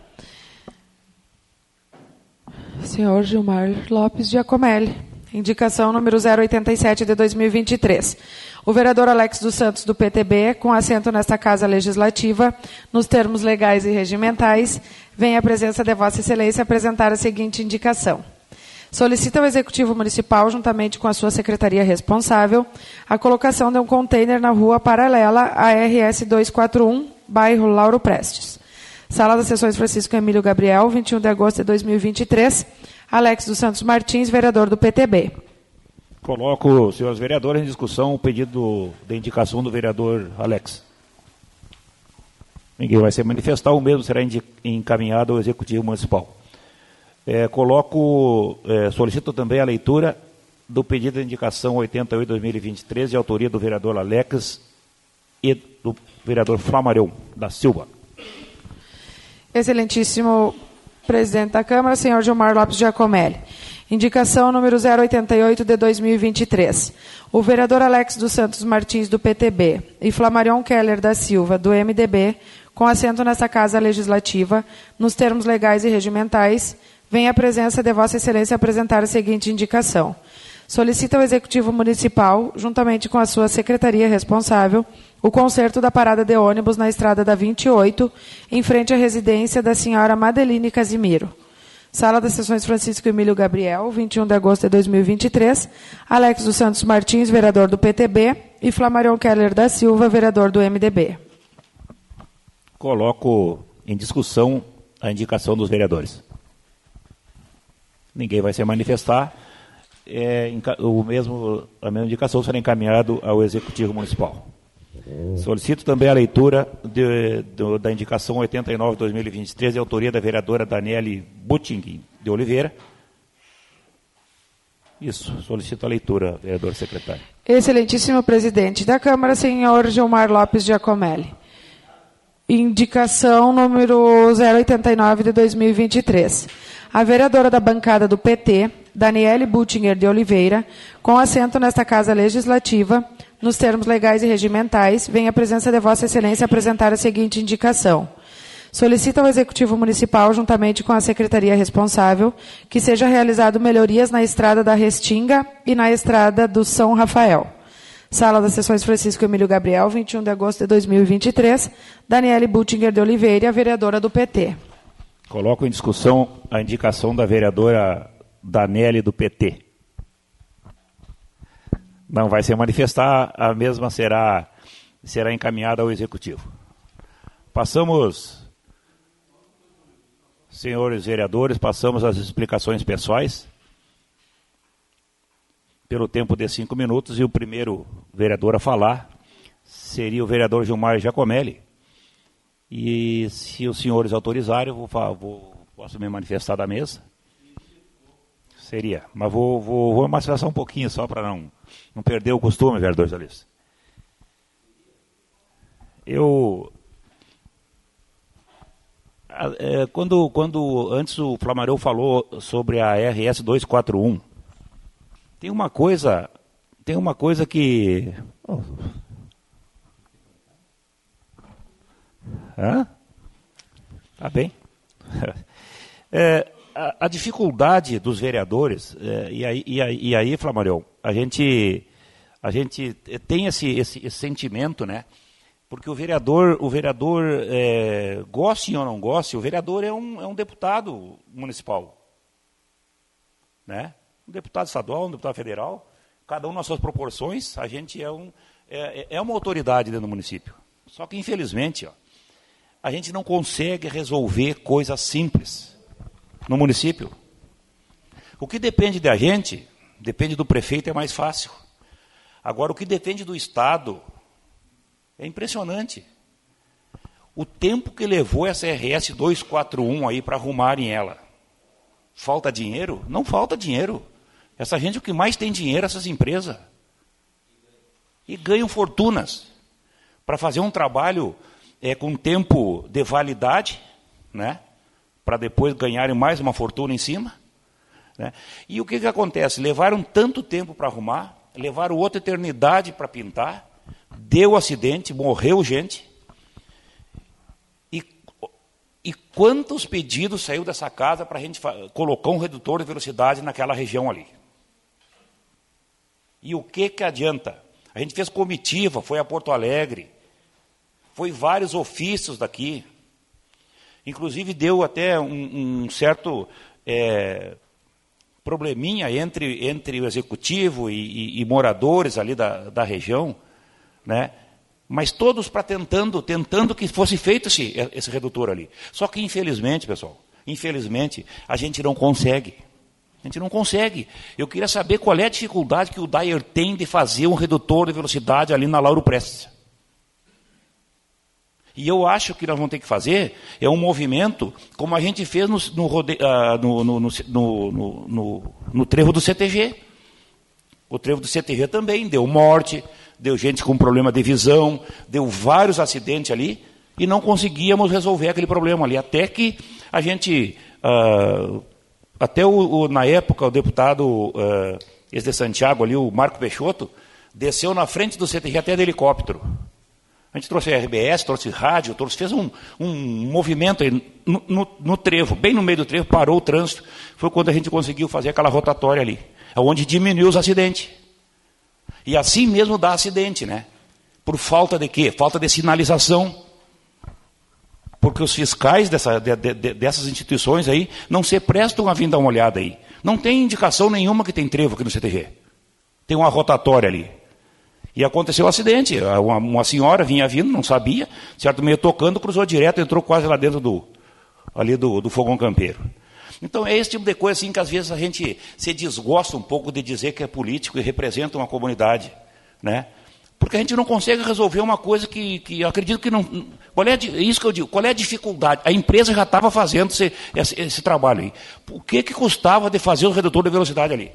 [SPEAKER 2] senhor Gilmar Lopes Giacomelli, indicação número 087 de 2023. O vereador Alex dos Santos, do PTB, com assento nesta Casa Legislativa, nos termos legais e regimentais, vem à presença de Vossa Excelência apresentar a seguinte indicação. Solicita ao Executivo Municipal, juntamente com a sua secretaria responsável, a colocação de um container na rua paralela à RS 241, bairro Lauro Prestes. Sala das Sessões Francisco Emílio Gabriel, 21 de agosto de 2023. Alex dos Santos Martins, vereador do PTB.
[SPEAKER 1] Coloco, senhores vereadores, em discussão o pedido de indicação do vereador Alex. Ninguém vai se manifestar, o mesmo será encaminhado ao Executivo Municipal. Solicito também a leitura do pedido de indicação 88/2023, de autoria do vereador Alex e do vereador Flamarão da Silva.
[SPEAKER 2] Excelentíssimo presidente da Câmara, senhor Gilmar Lopes Giacomelli. Indicação número 088 de 2023. O vereador Alex dos Santos Martins, do PTB, e Flamarion Keller da Silva, do MDB, com assento nesta Casa Legislativa, nos termos legais e regimentais, vem à presença de Vossa Excelência apresentar a seguinte indicação. Solicita ao Executivo Municipal, juntamente com a sua secretaria responsável, o conserto da parada de ônibus na estrada da 28, em frente à residência da senhora Madeline Casimiro. Sala das Sessões Francisco Emílio Gabriel, 21 de agosto de 2023, Alex dos Santos Martins, vereador do PTB, e Flamarion Keller da Silva, vereador do MDB.
[SPEAKER 1] Coloco em discussão a indicação dos vereadores. Ninguém vai se manifestar. A mesma indicação será encaminhada ao Executivo Municipal. Solicito também a leitura da indicação 89 de 2023, de autoria da vereadora Daniele Butting de Oliveira. Isso, solicito a leitura, vereador secretário.
[SPEAKER 2] Excelentíssimo presidente da Câmara, senhor Gilmar Lopes Giacomelli. Indicação número 089 de 2023. A vereadora da bancada do PT, Daniele Buttinger de Oliveira, com assento nesta Casa Legislativa, nos termos legais e regimentais, vem à presença de Vossa Excelência apresentar a seguinte indicação. Solicita ao Executivo Municipal, juntamente com a Secretaria responsável, que seja realizado melhorias na Estrada da Restinga e na Estrada do São Rafael. Sala das Sessões Francisco Emílio Gabriel, 21 de agosto de 2023, Daniele Buttinger de Oliveira, vereadora do PT.
[SPEAKER 1] Coloco em discussão a indicação da vereadora Daniele do PT. Não vai se manifestar, a mesma será encaminhada ao Executivo. Passamos, senhores vereadores, passamos às explicações pessoais, pelo tempo de 5 minutos, e o primeiro vereador a falar seria o vereador Gilmar Giacomelli. E se os senhores autorizarem, posso me manifestar da mesa? Seria, mas vou manifestar um pouquinho só para não perder o costume, vereador Zalice. Antes o Flamarão falou sobre a RS 241, tem uma coisa que... Tá bem. A dificuldade dos vereadores, e aí, Flamarão, a gente tem esse sentimento, né? Porque o vereador goste ou não goste, o vereador é um deputado municipal, né? Um deputado estadual, um deputado federal, cada um nas suas proporções, a gente é uma autoridade dentro do município. Só que, infelizmente, a gente não consegue resolver coisas simples no município. O que depende da gente, depende do prefeito, é mais fácil. Agora, o que depende do Estado é impressionante. O tempo que levou essa RS 241 aí para arrumarem ela. Falta dinheiro? Não falta dinheiro. Essa gente, o que mais tem dinheiro, essas empresas. E ganham fortunas para fazer um trabalho com tempo de validade, né? Para depois ganharem mais uma fortuna em cima. Né? E o que acontece? Levaram tanto tempo para arrumar, levaram outra eternidade para pintar, deu acidente, morreu gente. E quantos pedidos saiu dessa casa para a gente colocar um redutor de velocidade naquela região ali? E o que adianta? A gente fez comitiva, foi a Porto Alegre, foi vários ofícios daqui. Inclusive deu até um certo probleminha entre o executivo e moradores ali da região, né? Mas todos tentando que fosse feito esse redutor ali. Só que, infelizmente, pessoal, a gente não consegue. A gente não consegue. Eu queria saber qual é a dificuldade que o Dyer tem de fazer um redutor de velocidade ali na Lauro Prestes. E eu acho que nós vamos ter que fazer um movimento como a gente fez no trevo do CTG. O trevo do CTG também deu morte, deu gente com problema de visão, deu vários acidentes ali, e não conseguíamos resolver aquele problema ali, até que a gente, na época, o deputado de Santiago ali, o Marco Peixoto, desceu na frente do CTG até de helicóptero. A gente trouxe RBS, trouxe rádio, fez um movimento aí no trevo, bem no meio do trevo, parou o trânsito. Foi quando a gente conseguiu fazer aquela rotatória ali, onde diminuiu os acidentes. E assim mesmo dá acidente, né? Por falta de quê? Falta de sinalização. Porque os fiscais dessas instituições aí não se prestam a vir dar uma olhada aí. Não tem indicação nenhuma que tem trevo aqui no CTG. Tem uma rotatória ali. E aconteceu um acidente. Uma senhora vinha vindo, não sabia, certo meio tocando, cruzou direto, entrou quase lá dentro do fogão campeiro. Então é esse tipo de coisa assim, que às vezes a gente se desgosta um pouco de dizer que é político e representa uma comunidade, né? Porque a gente não consegue resolver uma coisa que eu acredito que não... Isso que eu digo, qual é a dificuldade? A empresa já estava fazendo esse trabalho aí. O que custava de fazer o redutor de velocidade ali?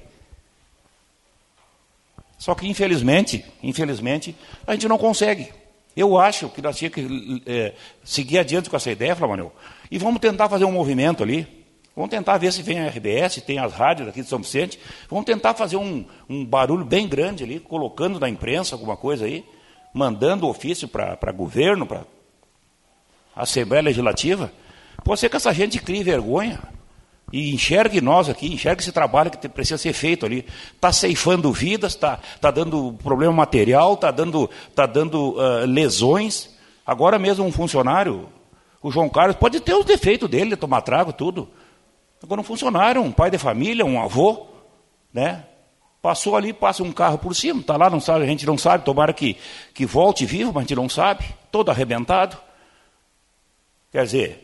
[SPEAKER 1] Só que, infelizmente, a gente não consegue. Eu acho que nós tínhamos que seguir adiante com essa ideia, Flamanel, e vamos tentar fazer um movimento ali. Vamos tentar ver se vem a RBS, tem as rádios aqui de São Vicente. Vamos tentar fazer um barulho bem grande ali, colocando na imprensa alguma coisa aí, mandando ofício para governo, para Assembleia Legislativa. Pode ser que essa gente crie vergonha e enxergue nós aqui, enxergue esse trabalho que precisa ser feito ali. Está ceifando vidas, está dando problema material, está dando lesões. Agora mesmo um funcionário, o João Carlos, pode ter os defeitos dele, tomar trago, tudo. Agora um funcionário, um pai de família, um avô, né? Passou ali, passa um carro por cima, está lá, não sabe, a gente não sabe, tomara que volte vivo, mas a gente não sabe, todo arrebentado. Quer dizer,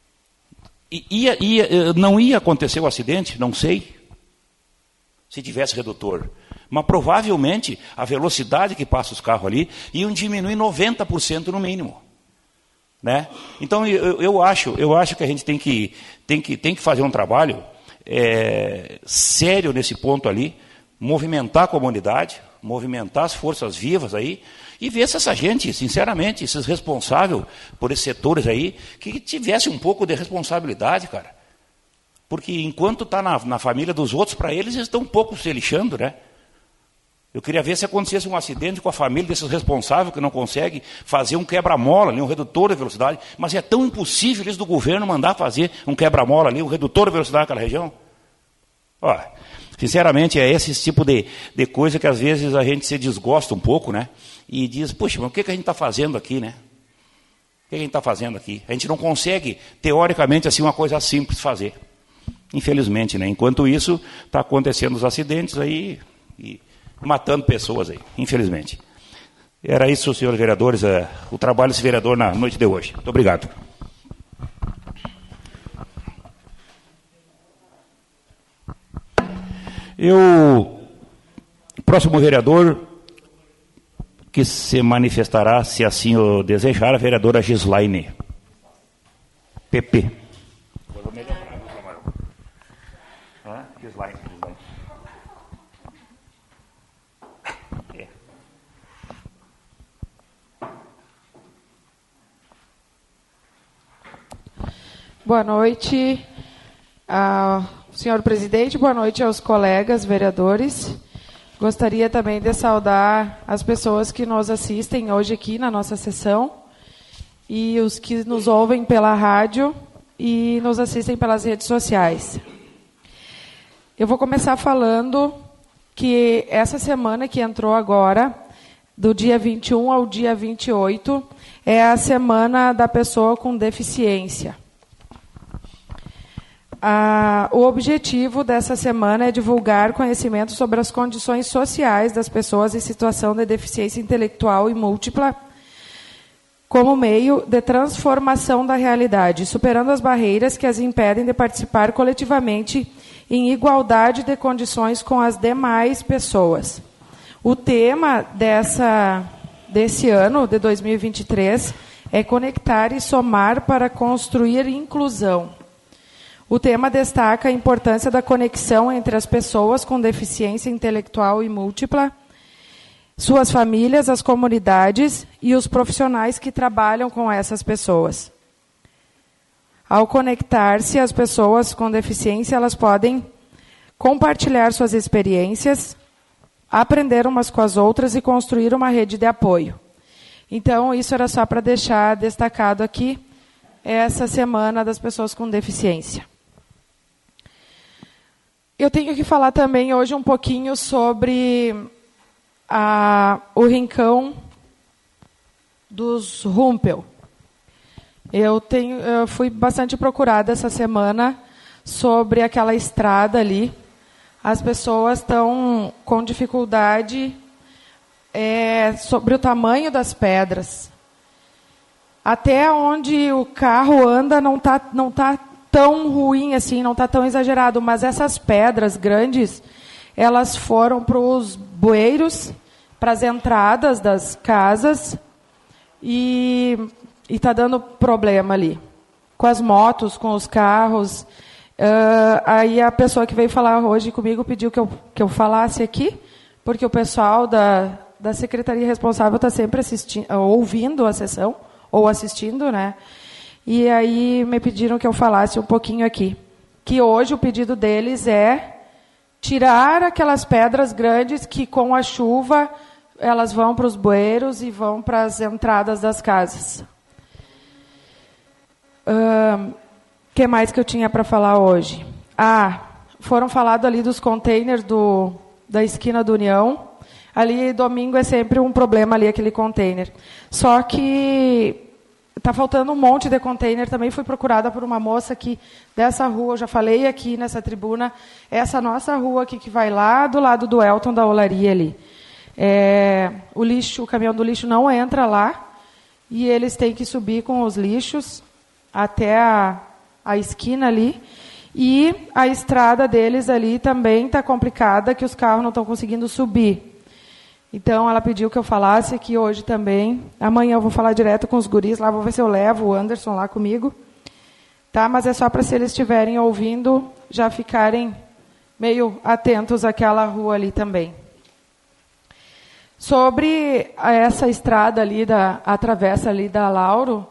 [SPEAKER 1] não ia acontecer o acidente, não sei, se tivesse redutor. Mas provavelmente a velocidade que passa os carros ali iam diminuir 90% no mínimo. Né? Então eu acho que a gente tem que fazer um trabalho sério nesse ponto ali, movimentar a comunidade, movimentar as forças vivas aí, e ver se essa gente, sinceramente, esses responsáveis por esses setores aí, que tivesse um pouco de responsabilidade, cara. Porque enquanto está na família dos outros, para eles estão um pouco se lixando, né? Eu queria ver se acontecesse um acidente com a família desses responsáveis que não conseguem fazer um quebra-mola ali, um redutor de velocidade, mas é tão impossível isso do governo mandar fazer um quebra-mola ali, um redutor de velocidade naquela região. Ó, sinceramente, é esse tipo de coisa que às vezes a gente se desgosta um pouco, né? E diz, poxa, mas o que a gente está fazendo aqui, né? O que a gente está fazendo aqui? A gente não consegue, teoricamente, assim, uma coisa simples fazer. Infelizmente, né? Enquanto isso, está acontecendo os acidentes aí e matando pessoas aí, infelizmente. Era isso, senhores vereadores, o trabalho desse vereador na noite de hoje. Muito obrigado. O próximo vereador que se manifestará, se assim o desejar, a vereadora Gislaine. PP. Gislaine.
[SPEAKER 2] Boa noite, senhor presidente, boa noite aos colegas vereadores. Gostaria também de saudar as pessoas que nos assistem hoje aqui na nossa sessão e os que nos ouvem pela rádio e nos assistem pelas redes sociais. Eu vou começar falando que essa semana que entrou agora, do dia 21 ao dia 28, é a Semana da Pessoa com Deficiência. O objetivo dessa semana é divulgar conhecimento sobre as condições sociais das pessoas em situação de deficiência intelectual e múltipla como meio de transformação da realidade, superando as barreiras que as impedem de participar coletivamente em igualdade de condições com as demais pessoas. O tema desse ano, de 2023, é conectar e somar para construir inclusão. O tema destaca a importância da conexão entre as pessoas com deficiência intelectual e múltipla suas famílias, as comunidades e os profissionais que trabalham com essas pessoas. Ao conectar-se, as pessoas com deficiência, elas podem compartilhar suas experiências, aprender umas com as outras e construir uma rede de apoio. Então, isso era só para deixar destacado aqui essa Semana das Pessoas com Deficiência. Eu tenho que falar também hoje um pouquinho sobre o Rincão dos Rumpel. Eu fui bastante procurada essa semana sobre aquela estrada ali. As pessoas estão com dificuldade sobre o tamanho das pedras. Até onde o carro anda não tá tão ruim assim, não está tão exagerado, mas essas pedras grandes, elas foram para os bueiros, para as entradas das casas, e está dando problema ali, com as motos, com os carros. Aí a pessoa que veio falar hoje comigo pediu que eu falasse aqui, porque o pessoal da secretaria responsável está sempre ouvindo a sessão, ou assistindo, né? E aí me pediram que eu falasse um pouquinho aqui. Que hoje o pedido deles é tirar aquelas pedras grandes que com a chuva elas vão para os bueiros e vão para as entradas das casas. Que mais que eu tinha para falar hoje? Foram falados ali dos containers da esquina do União. Ali domingo é sempre um problema ali aquele container. Só que está faltando um monte de container. Também fui procurada por uma moça aqui dessa rua, eu já falei aqui nessa tribuna, essa nossa rua aqui que vai lá do lado do Elton da Olaria ali. O caminhão do lixo não entra lá e eles têm que subir com os lixos até a esquina ali. E a estrada deles ali também está complicada, que os carros não estão conseguindo subir. Então, ela pediu que eu falasse aqui hoje também. Amanhã eu vou falar direto com os guris lá, vou ver se eu levo o Anderson lá comigo. Tá? Mas é só para, se eles estiverem ouvindo, já ficarem meio atentos àquela rua ali também. Sobre essa estrada ali, a travessa ali da Lauro,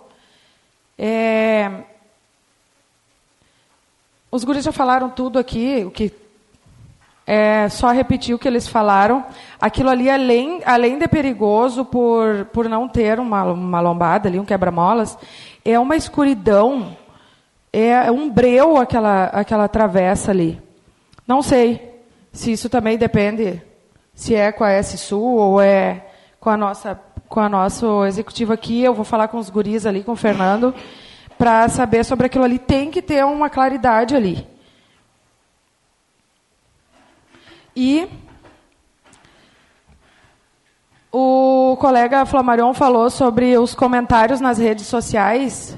[SPEAKER 2] os guris já falaram tudo aqui, o que só repetir o que eles falaram. Aquilo ali, além de perigoso por não ter uma lombada ali, um quebra-molas, é uma escuridão, é um breu aquela travessa ali. Não sei se isso também depende, se é com a S-Sul ou é com a nossa executiva aqui. Eu vou falar com os guris ali, com o Fernando, para saber sobre aquilo ali. Tem que ter uma claridade ali. E o colega Flamarion falou sobre os comentários nas redes sociais.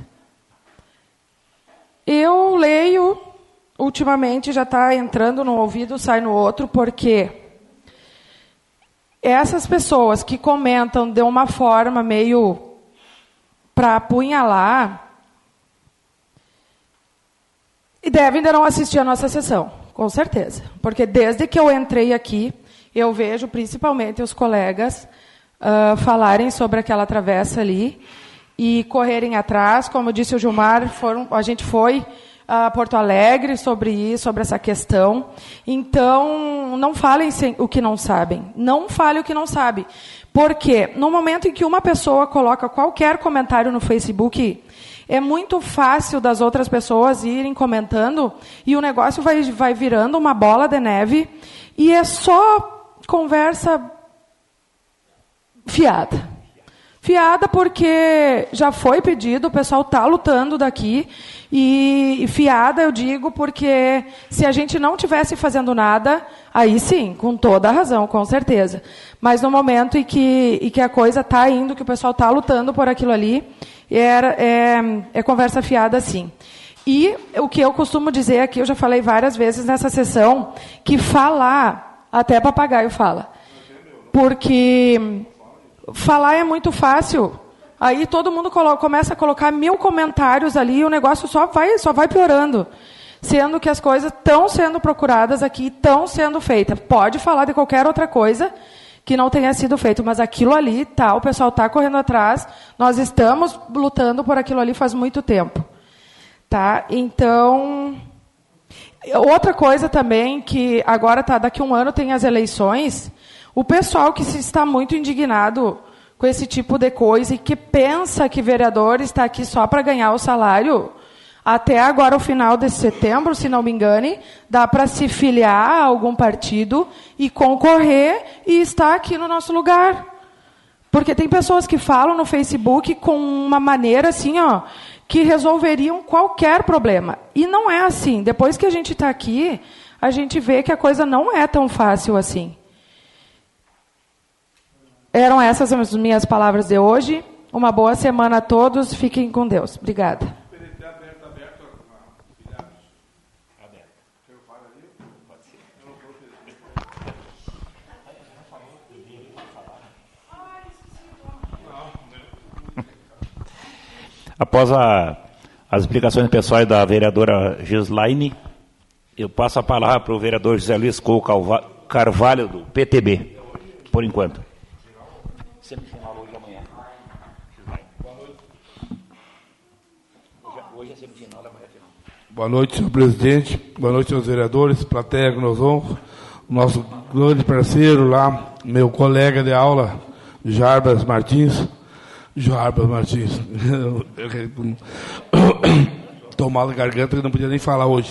[SPEAKER 2] Eu leio, ultimamente já está entrando no ouvido, sai no outro, porque essas pessoas que comentam de uma forma meio para apunhalar, e devem ainda não assistir a nossa sessão, com certeza. Porque desde que eu entrei aqui, eu vejo principalmente os colegas falarem sobre aquela travessa ali e correrem atrás. Como disse o Gilmar, a gente foi a Porto Alegre sobre isso, sobre essa questão. Então, não falem o que não sabem. Não fale o que não sabe. Porque no momento em que uma pessoa coloca qualquer comentário no Facebook, é muito fácil das outras pessoas irem comentando e o negócio vai virando uma bola de neve e é só conversa fiada. Fiada porque já foi pedido, o pessoal está lutando daqui. E fiada, eu digo, porque se a gente não tivesse fazendo nada, aí sim, com toda a razão, com certeza. Mas no momento em que a coisa está indo, que o pessoal está lutando por aquilo ali, é conversa fiada, sim. E o que eu costumo dizer aqui, eu já falei várias vezes nessa sessão, que falar, até papagaio fala. Porque falar é muito fácil. Aí todo mundo começa a colocar 1000 comentários ali e o negócio só vai piorando. Sendo que as coisas estão sendo procuradas aqui, estão sendo feitas. Pode falar de qualquer outra coisa, que não tenha sido feito, mas aquilo ali, o pessoal está correndo atrás, nós estamos lutando por aquilo ali faz muito tempo. Tá? Então, outra coisa também, que agora daqui a um ano tem as eleições, o pessoal que está muito indignado com esse tipo de coisa e que pensa que vereador está aqui só para ganhar o salário, até agora, o final de setembro, se não me engane, dá para se filiar a algum partido e concorrer e estar aqui no nosso lugar. Porque tem pessoas que falam no Facebook com uma maneira assim, que resolveriam qualquer problema. E não é assim. Depois que a gente está aqui, a gente vê que a coisa não é tão fácil assim. Eram essas as minhas palavras de hoje. Uma boa semana a todos. Fiquem com Deus. Obrigada.
[SPEAKER 1] Após as explicações pessoais da vereadora Gislaine, eu passo a palavra para o vereador José Luiz Couto Carvalho, do PTB, por enquanto. Semifinal hoje e amanhã. Hoje é semifinal, amanhã é final.
[SPEAKER 4] Boa noite, senhor presidente. Boa noite, senhores vereadores, plateia que nós vamos. O nosso grande parceiro lá, meu colega de aula, Jarbas Martins. Estou mal da garganta, que não podia nem falar hoje.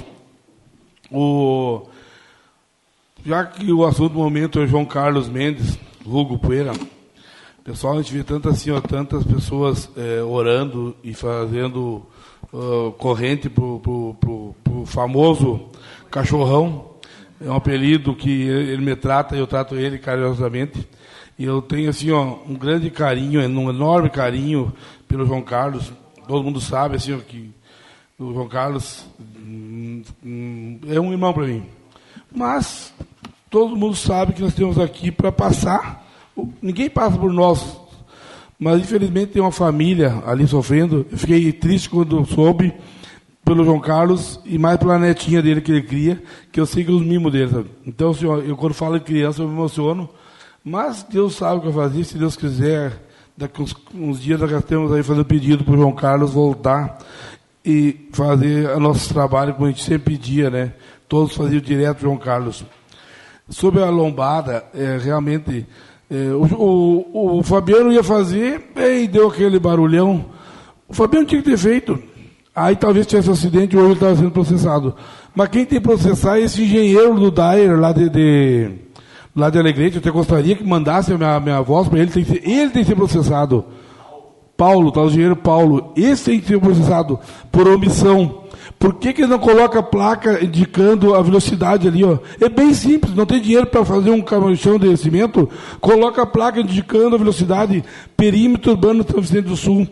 [SPEAKER 4] Já que o assunto do momento é o João Carlos Mendes, vulgo Poeira, pessoal, a gente vê tantas pessoas orando e fazendo corrente para o famoso cachorrão. É um apelido que ele me trata e eu trato ele carinhosamente. E eu tenho assim, um grande carinho, um enorme carinho pelo João Carlos. Todo mundo sabe assim, que o João Carlos é um irmão para mim. Mas todo mundo sabe que nós estamos aqui para passar. Ninguém passa por nós. Mas infelizmente tem uma família ali sofrendo. Eu fiquei triste quando soube pelo João Carlos e mais pela netinha dele que ele cria, que eu sei que é os mimos dele. Sabe? Então, assim, eu quando falo de criança eu me emociono. Mas Deus sabe o que eu fazer, se Deus quiser, daqui uns dias nós já estamos aí fazendo pedido para o João Carlos voltar e fazer o nosso trabalho, como a gente sempre pedia, né? Todos faziam direto João Carlos. Sobre a lombada, realmente, o Fabiano ia fazer e deu aquele barulhão. O Fabiano tinha que ter feito. Aí talvez tivesse um acidente e hoje ele estava sendo processado. Mas quem tem que processar é esse engenheiro do Dair, lá de Alegrete. Eu até gostaria que mandasse a minha voz para ele. Ele tem que ser processado. Paulo, o engenheiro Paulo. Esse tem que ser processado por omissão. Por que ele não coloca a placa indicando a velocidade ali? É bem simples. Não tem dinheiro para fazer um caminhão de cimento? Coloca a placa indicando a velocidade. Perímetro urbano de São Vicente do Sul.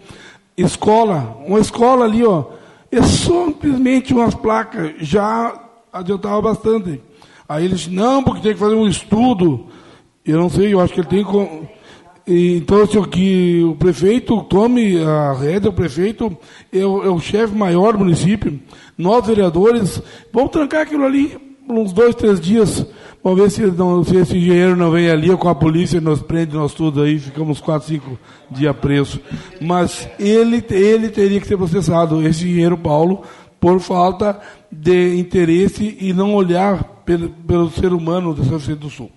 [SPEAKER 4] Uma escola ali, é simplesmente umas placas. Já adiantava bastante. Aí eles dizem, não, porque tem que fazer um estudo. Eu não sei, eu acho que ele tem... Então, assim, que o prefeito tome a rédea, o prefeito é o chefe maior do município. Nós, vereadores, vamos trancar aquilo ali uns 2, 3 dias. Vamos ver se esse engenheiro não vem ali ou com a polícia nos prende nós tudo aí, ficamos 4, 5 dias presos. Mas ele teria que ser processado, esse engenheiro Paulo, por falta de interesse e não olhar pelo ser humano de São Vicente do Sul.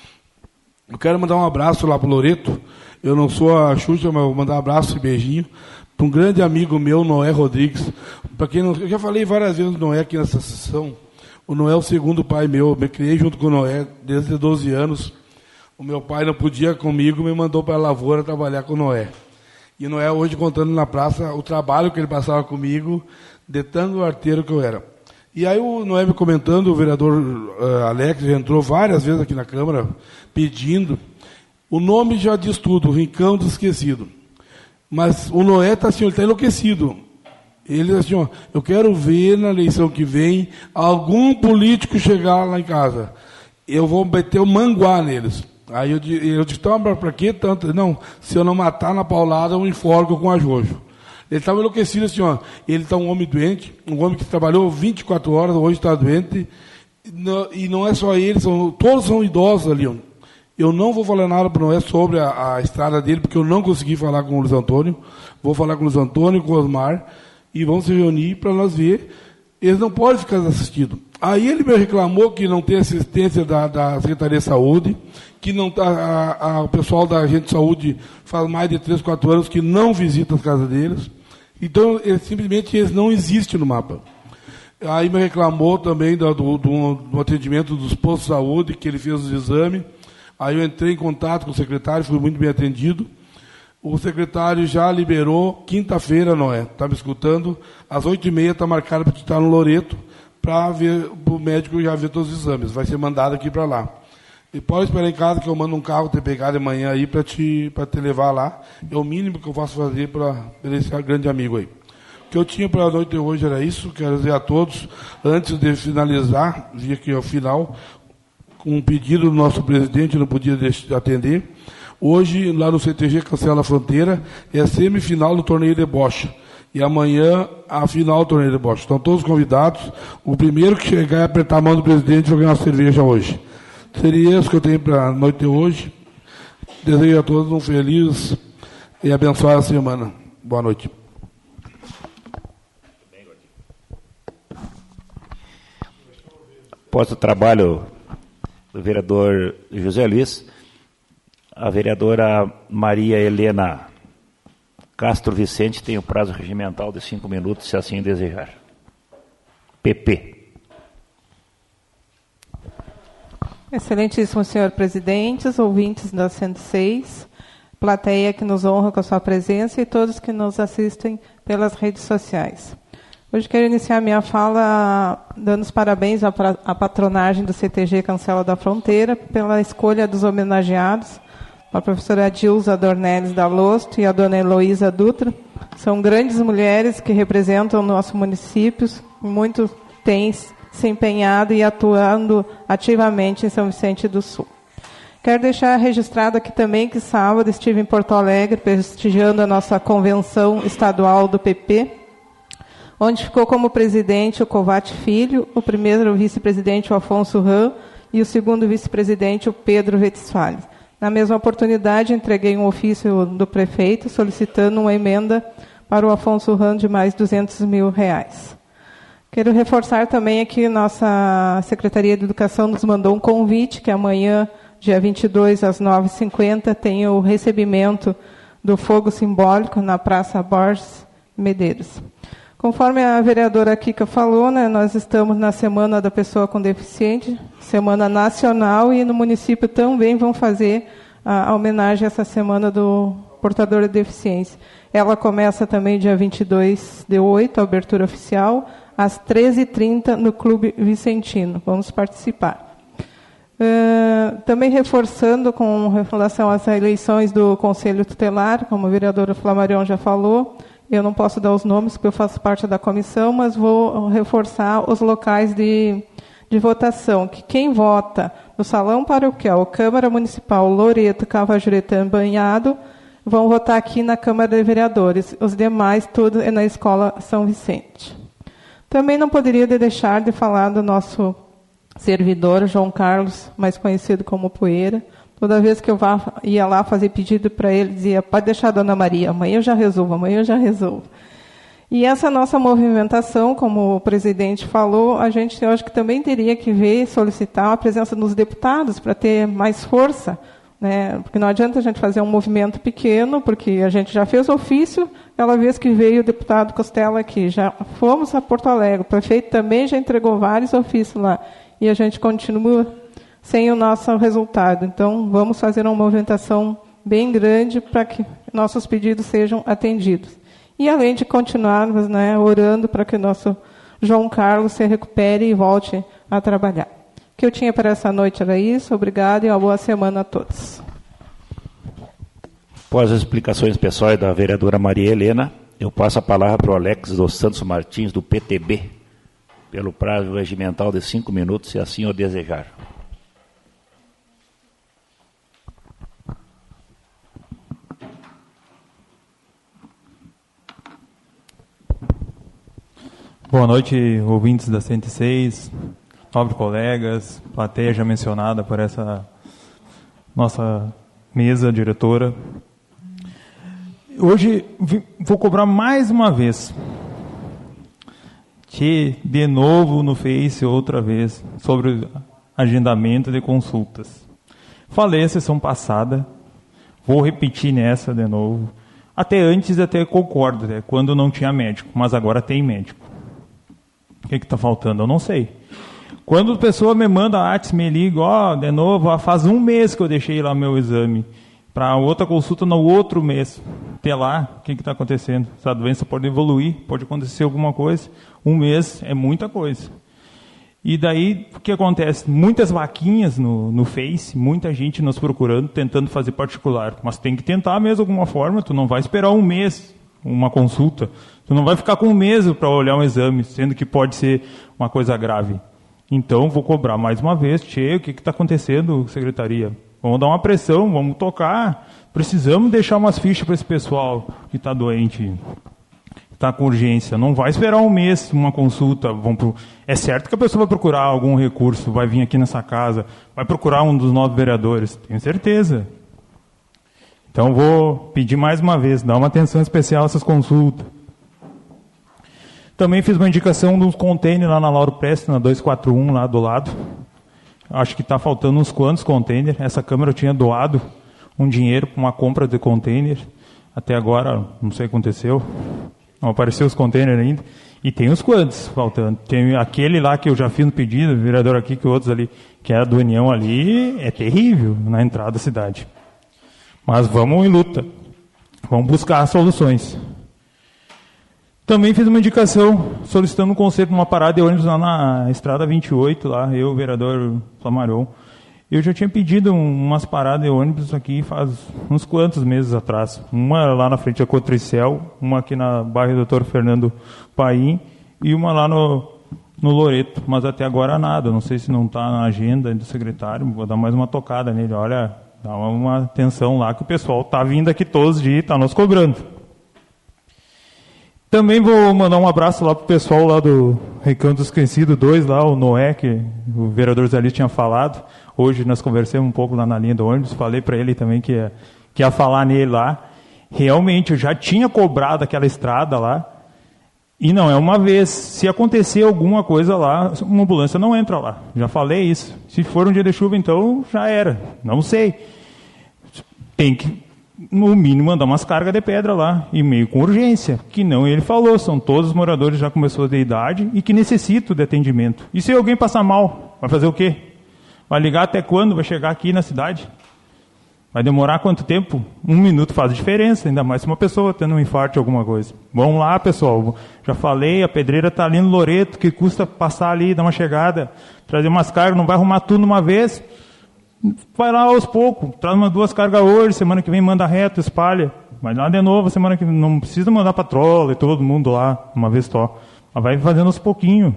[SPEAKER 4] Eu quero mandar um abraço lá para o Loreto. Eu não sou a Xuxa, mas vou mandar um abraço e beijinho para um grande amigo meu, Noé Rodrigues. Para quem não, eu já falei várias vezes do Noé aqui nessa sessão. O Noé é o segundo pai meu. Eu me criei junto com o Noé desde 12 anos. O meu pai não podia comigo, me mandou para a lavoura trabalhar com o Noé. E o Noé hoje contando na praça o trabalho que ele passava comigo, de tanto arteiro que eu era. E aí o Noé me comentando, o vereador Alex já entrou várias vezes aqui na Câmara pedindo. O nome já diz tudo, Rincão do Esquecido. Mas o Noé está assim, ele está enlouquecido. Ele diz assim, eu quero ver na eleição que vem algum político chegar lá em casa. Eu vou meter o manguá neles. Aí eu disse, para que tanto? Não, se eu não matar na paulada, eu enforco com a Jojo. Ele estava enlouquecido assim, ele está um homem doente, um homem que trabalhou 24 horas, hoje está doente, e não é só ele, todos são idosos ali. Eu não vou falar nada para Noé sobre a estrada dele, porque eu não consegui falar com o Luiz Antônio. Vou falar com o Luiz Antônio, com o Osmar, e vamos se reunir para nós ver. Eles não podem ficar assistidos. Aí ele me reclamou que não tem assistência da Secretaria de Saúde, que não tá, o pessoal da Agente de Saúde faz mais de 3, 4 anos que não visita as casas deles. Então, simplesmente eles não existem no mapa. Aí me reclamou também do atendimento dos postos de saúde, que ele fez os exames. Aí eu entrei em contato com o secretário, fui muito bem atendido. O secretário já liberou, quinta-feira, Noé, está me escutando, às 8h30 está marcado para estar no Loreto, para o médico já ver todos os exames. Vai ser mandado aqui para lá. E pode esperar em casa que eu mando um carro te pegar de manhã aí para te levar lá. É o mínimo que eu posso fazer para esse grande amigo aí. O que eu tinha para a noite de hoje era isso. Quero dizer a todos, antes de finalizar, vi aqui ao final, um pedido do nosso presidente, não podia deixar de atender. Hoje, lá no CTG Cancela Fronteira, é a semifinal do torneio de bocha. E amanhã, a final do torneio de bocha. Estão todos convidados. O primeiro que chegar e apertar a mão do presidente vai ganhar uma cerveja hoje. Seria isso que eu tenho para a noite de hoje. Desejo a todos um feliz e abençoada semana. Boa noite.
[SPEAKER 1] Após o trabalho do vereador José Luiz, a vereadora Maria Helena Castro Vicente tem o prazo regimental de 5 minutos, se assim desejar. PP.
[SPEAKER 5] Excelentíssimo senhor presidente, os ouvintes da 106, plateia que nos honra com a sua presença e todos que nos assistem pelas redes sociais. Hoje quero iniciar minha fala dando os parabéns à patronagem do CTG Cancela da Fronteira pela escolha dos homenageados, a professora Dilza Dornelles da Losto e a dona Heloísa Dutra. São grandes mulheres que representam o nosso município, muito têm se empenhado e atuando ativamente em São Vicente do Sul. Quero deixar registrado aqui também que sábado estive em Porto Alegre prestigiando a nossa convenção estadual do PP, onde ficou como presidente o Covate Filho, o primeiro vice-presidente o Afonso Ram e o segundo vice-presidente o Pedro Vetisfales. Na mesma oportunidade, entreguei um ofício do prefeito solicitando uma emenda para o Afonso Ram de mais R$200 mil. Quero reforçar também que nossa Secretaria de Educação nos mandou um convite, que amanhã, dia 22, às 9h50, tem o recebimento do fogo simbólico na Praça Borges Medeiros. Conforme a vereadora Kika falou, né, nós estamos na Semana da Pessoa com Deficiente, Semana Nacional, e no município também vão fazer a homenagem a essa Semana do Portador de Deficiência. Ela começa também dia 22/8, a abertura oficial, às 13h30, no Clube Vicentino. Vamos participar. Também reforçando com relação às eleições do Conselho Tutelar, como a vereadora Flamarion já falou, eu não posso dar os nomes, porque eu faço parte da comissão, mas vou reforçar os locais de votação, que quem vota no Salão Paroquial, Câmara Municipal, Loreto, Cavajuretã, Banhado, vão votar aqui na Câmara de Vereadores. Os demais, tudo é na Escola São Vicente. Também não poderia deixar de falar do nosso servidor, João Carlos, mais conhecido como Poeira. Toda vez que eu ia lá fazer pedido para ele, dizia, pode deixar a Dona Maria, amanhã eu já resolvo, amanhã eu já resolvo. E essa nossa movimentação, como o presidente falou, a gente, eu acho que também teria que ver, solicitar a presença dos deputados para ter mais força, né? Porque não adianta a gente fazer um movimento pequeno, porque a gente já fez ofício, aquela vez que veio o deputado Costela aqui, já fomos a Porto Alegre, o prefeito também já entregou vários ofícios lá, e a gente continua sem o nosso resultado. Então, vamos fazer uma movimentação bem grande para que nossos pedidos sejam atendidos. E, além de continuarmos, né, orando para que o nosso João Carlos se recupere e volte a trabalhar. O que eu tinha para essa noite era isso. Obrigado e uma boa semana a todos.
[SPEAKER 1] Após as explicações pessoais da vereadora Maria Helena, eu passo a palavra para o Alex dos Santos Martins, do PTB, pelo prazo regimental de 5 minutos, se assim o desejar.
[SPEAKER 6] Boa noite, ouvintes da 106, nobres colegas, plateia já mencionada por essa nossa mesa diretora. Hoje vou cobrar mais uma vez. De novo no Face, outra vez, sobre agendamento de consultas. Falei a sessão passada, vou repetir nessa de novo. Até antes até concordo, quando não tinha médico, mas agora tem médico. O que está faltando? Eu não sei. Quando a pessoa me manda WhatsApp, me liga, de novo, faz um mês que eu deixei lá meu exame, para outra consulta no outro mês. Até lá, o que está acontecendo? Essa doença pode evoluir, pode acontecer alguma coisa. Um mês é muita coisa. E daí, o que acontece? Muitas vaquinhas no Face, muita gente nos procurando, tentando fazer particular. Mas tem que tentar mesmo de alguma forma, tu não vai esperar um mês uma consulta. Tu não vai ficar com um mês para olhar um exame, sendo que pode ser uma coisa grave. Então, vou cobrar mais uma vez. O que está acontecendo, secretaria? Vamos dar uma pressão, vamos tocar. Precisamos deixar umas fichas para esse pessoal que está doente, está com urgência. Não vai esperar um mês uma consulta. É certo que a pessoa vai procurar algum recurso, vai vir aqui nessa casa, vai procurar um dos 9 vereadores. Tenho certeza. Então, vou pedir mais uma vez, dar uma atenção especial a essas consultas. Também fiz uma indicação de uns containers lá na Lauro Prestes, na 241, lá do lado. Acho que está faltando uns quantos containers. Essa Câmara tinha doado um dinheiro para uma compra de containers. Até agora, não sei o que aconteceu. Não apareceu os containers ainda. E tem uns quantos faltando. Tem aquele lá que eu já fiz no pedido, o vereador aqui, que outros ali, que era do União ali, é terrível na entrada da cidade. Mas vamos em luta. Vamos buscar soluções. Também fiz uma indicação solicitando um conserto de uma parada de ônibus lá na Estrada 28, lá, eu, o vereador Flamarion. Eu já tinha pedido umas paradas de ônibus aqui faz uns quantos meses atrás. Uma lá na frente da Cotricel, uma aqui na bairro Dr. Fernando Paim e uma lá no Loreto. Mas até agora nada, não sei se não está na agenda do secretário, vou dar mais uma tocada nele. Olha, dá uma atenção lá que o pessoal está vindo aqui todos os dias e está nos cobrando. Também vou mandar um abraço lá para o pessoal lá do Recanto Esquecido 2, lá, o Noé, que o vereador Zé tinha falado. Hoje nós conversamos um pouco lá na linha do ônibus, falei para ele também que ia falar nele lá. Realmente, eu já tinha cobrado aquela estrada lá, e não é uma vez. Se acontecer alguma coisa lá, uma ambulância não entra lá. Já falei isso. Se for um dia de chuva, então já era. Não sei. Tem que, no mínimo, mandar umas cargas de pedra lá, e meio com urgência, que não ele falou, são todos os moradores já com pessoas de idade e que necessitam de atendimento. E se alguém passar mal, vai fazer o quê? Vai ligar até quando? Vai chegar aqui na cidade? Vai demorar quanto tempo? 1 minuto faz diferença, ainda mais se uma pessoa tendo um infarto ou alguma coisa. Vamos lá, pessoal, já falei, a pedreira está ali no Loreto, que custa passar ali, dar uma chegada, trazer umas cargas, não vai arrumar tudo uma vez. Vai lá aos poucos, traz 2 cargas hoje, semana que vem manda reto, espalha. Vai lá de novo, semana que vem, não precisa mandar patrola e todo mundo lá, uma vez só. Mas vai fazendo aos pouquinhos.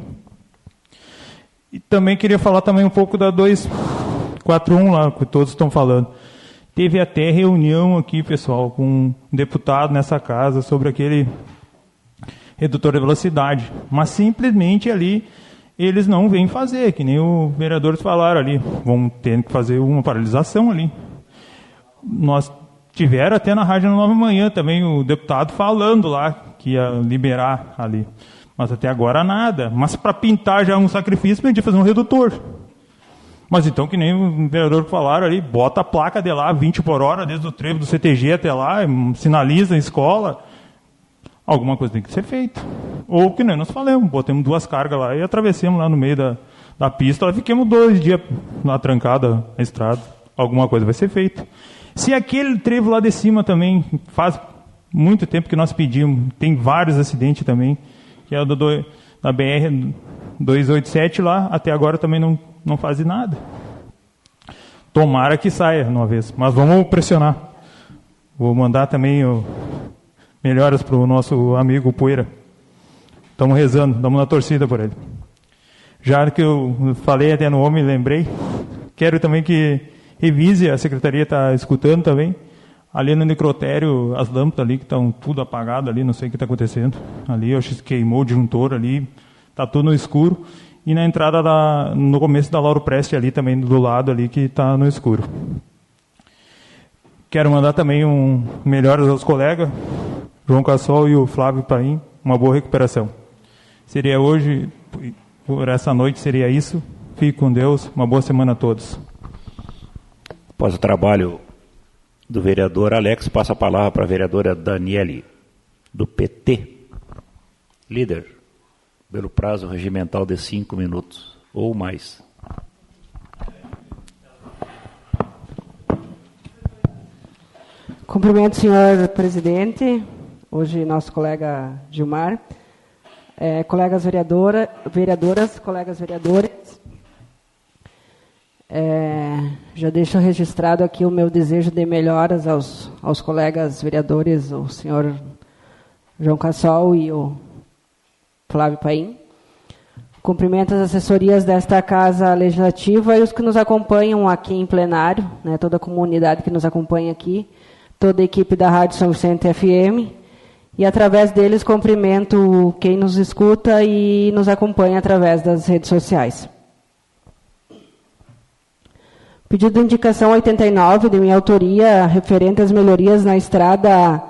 [SPEAKER 6] E também queria falar também um pouco da 241 lá, que todos estão falando. Teve até reunião aqui, pessoal, com um deputado nessa casa sobre aquele redutor de velocidade. Mas simplesmente ali eles não vêm fazer, que nem os vereadores falaram ali. Vão ter que fazer uma paralisação ali. Nós tiveram até na Rádio Nova Manhã também o deputado falando lá que ia liberar ali. Mas até agora nada. Mas para pintar já um sacrifício, a gente ia fazer um redutor. Mas então, que nem o vereador falaram ali, bota a placa de lá, 20 por hora, desde o trevo do CTG até lá, sinaliza a escola. Alguma coisa tem que ser feita. Ou que nem nós falamos, botamos 2 cargas lá e atravessamos lá no meio da pista, lá ficamos 2 dias lá trancada a estrada. Alguma coisa vai ser feita. Se aquele trevo lá de cima também, faz muito tempo que nós pedimos, tem vários acidentes também, que é o da BR-287 lá, até agora também não faz nada. Tomara que saia uma vez, mas vamos pressionar. Vou mandar também melhoras para o nosso amigo Poeira. Estamos rezando, estamos na torcida por ele. Já que eu falei até no homem, lembrei, quero também que revise, a secretaria está escutando também, ali no necrotério, as lâmpadas ali que estão tudo apagadas ali, não sei o que está acontecendo. Ali, eu acho que queimou o disjuntor ali, está tudo no escuro. E na entrada, no começo da Lauro Preste ali também, do lado ali, que está no escuro. Quero mandar também melhoras aos colegas, João Cassol e o Flávio Paim, uma boa recuperação. Seria hoje, por essa noite, seria isso. Fique com Deus, uma boa semana a todos.
[SPEAKER 1] Após o trabalho do vereador Alex, passa a palavra para a vereadora Daniele, do PT. Líder, pelo prazo regimental de 5 minutos, ou mais.
[SPEAKER 7] Cumprimento o senhor presidente, hoje nosso colega Gilmar, colegas vereadoras, colegas vereadores. Já deixo registrado aqui o meu desejo de melhoras aos colegas vereadores, o senhor João Cassol e o Flávio Paim. Cumprimento as assessorias desta Casa Legislativa e os que nos acompanham aqui em plenário, né, toda a comunidade que nos acompanha aqui, toda a equipe da Rádio São Vicente FM, e através deles cumprimento quem nos escuta e nos acompanha através das redes sociais. Pedido de indicação 89, de minha autoria, referente às melhorias na estrada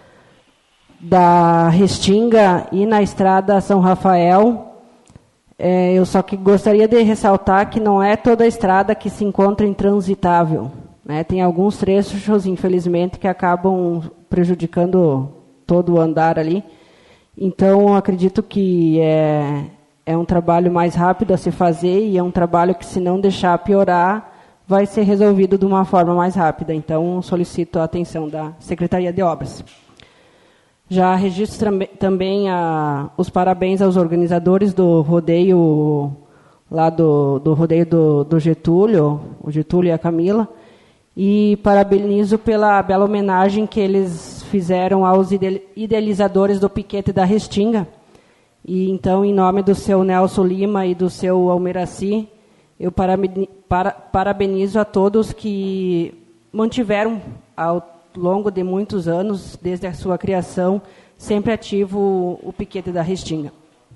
[SPEAKER 7] da Restinga e na estrada São Rafael. Eu só que gostaria de ressaltar que não é toda a estrada que se encontra intransitável, né? Tem alguns trechos, infelizmente, que acabam prejudicando todo o andar ali. Então, acredito que é um trabalho mais rápido a se fazer e é um trabalho que, se não deixar piorar, vai ser resolvido de uma forma mais rápida. Então, solicito a atenção da Secretaria de Obras. Já registro também os parabéns aos organizadores do rodeio, lá do rodeio do Getúlio, o Getúlio e a Camila, e parabenizo pela bela homenagem que eles fizeram aos idealizadores do piquete da Restinga. E então, em nome do seu Nelson Lima e do seu Almeraci, eu parabenizo a todos que mantiveram, ao longo de muitos anos, desde a sua criação, sempre ativo o piquete da Restinga.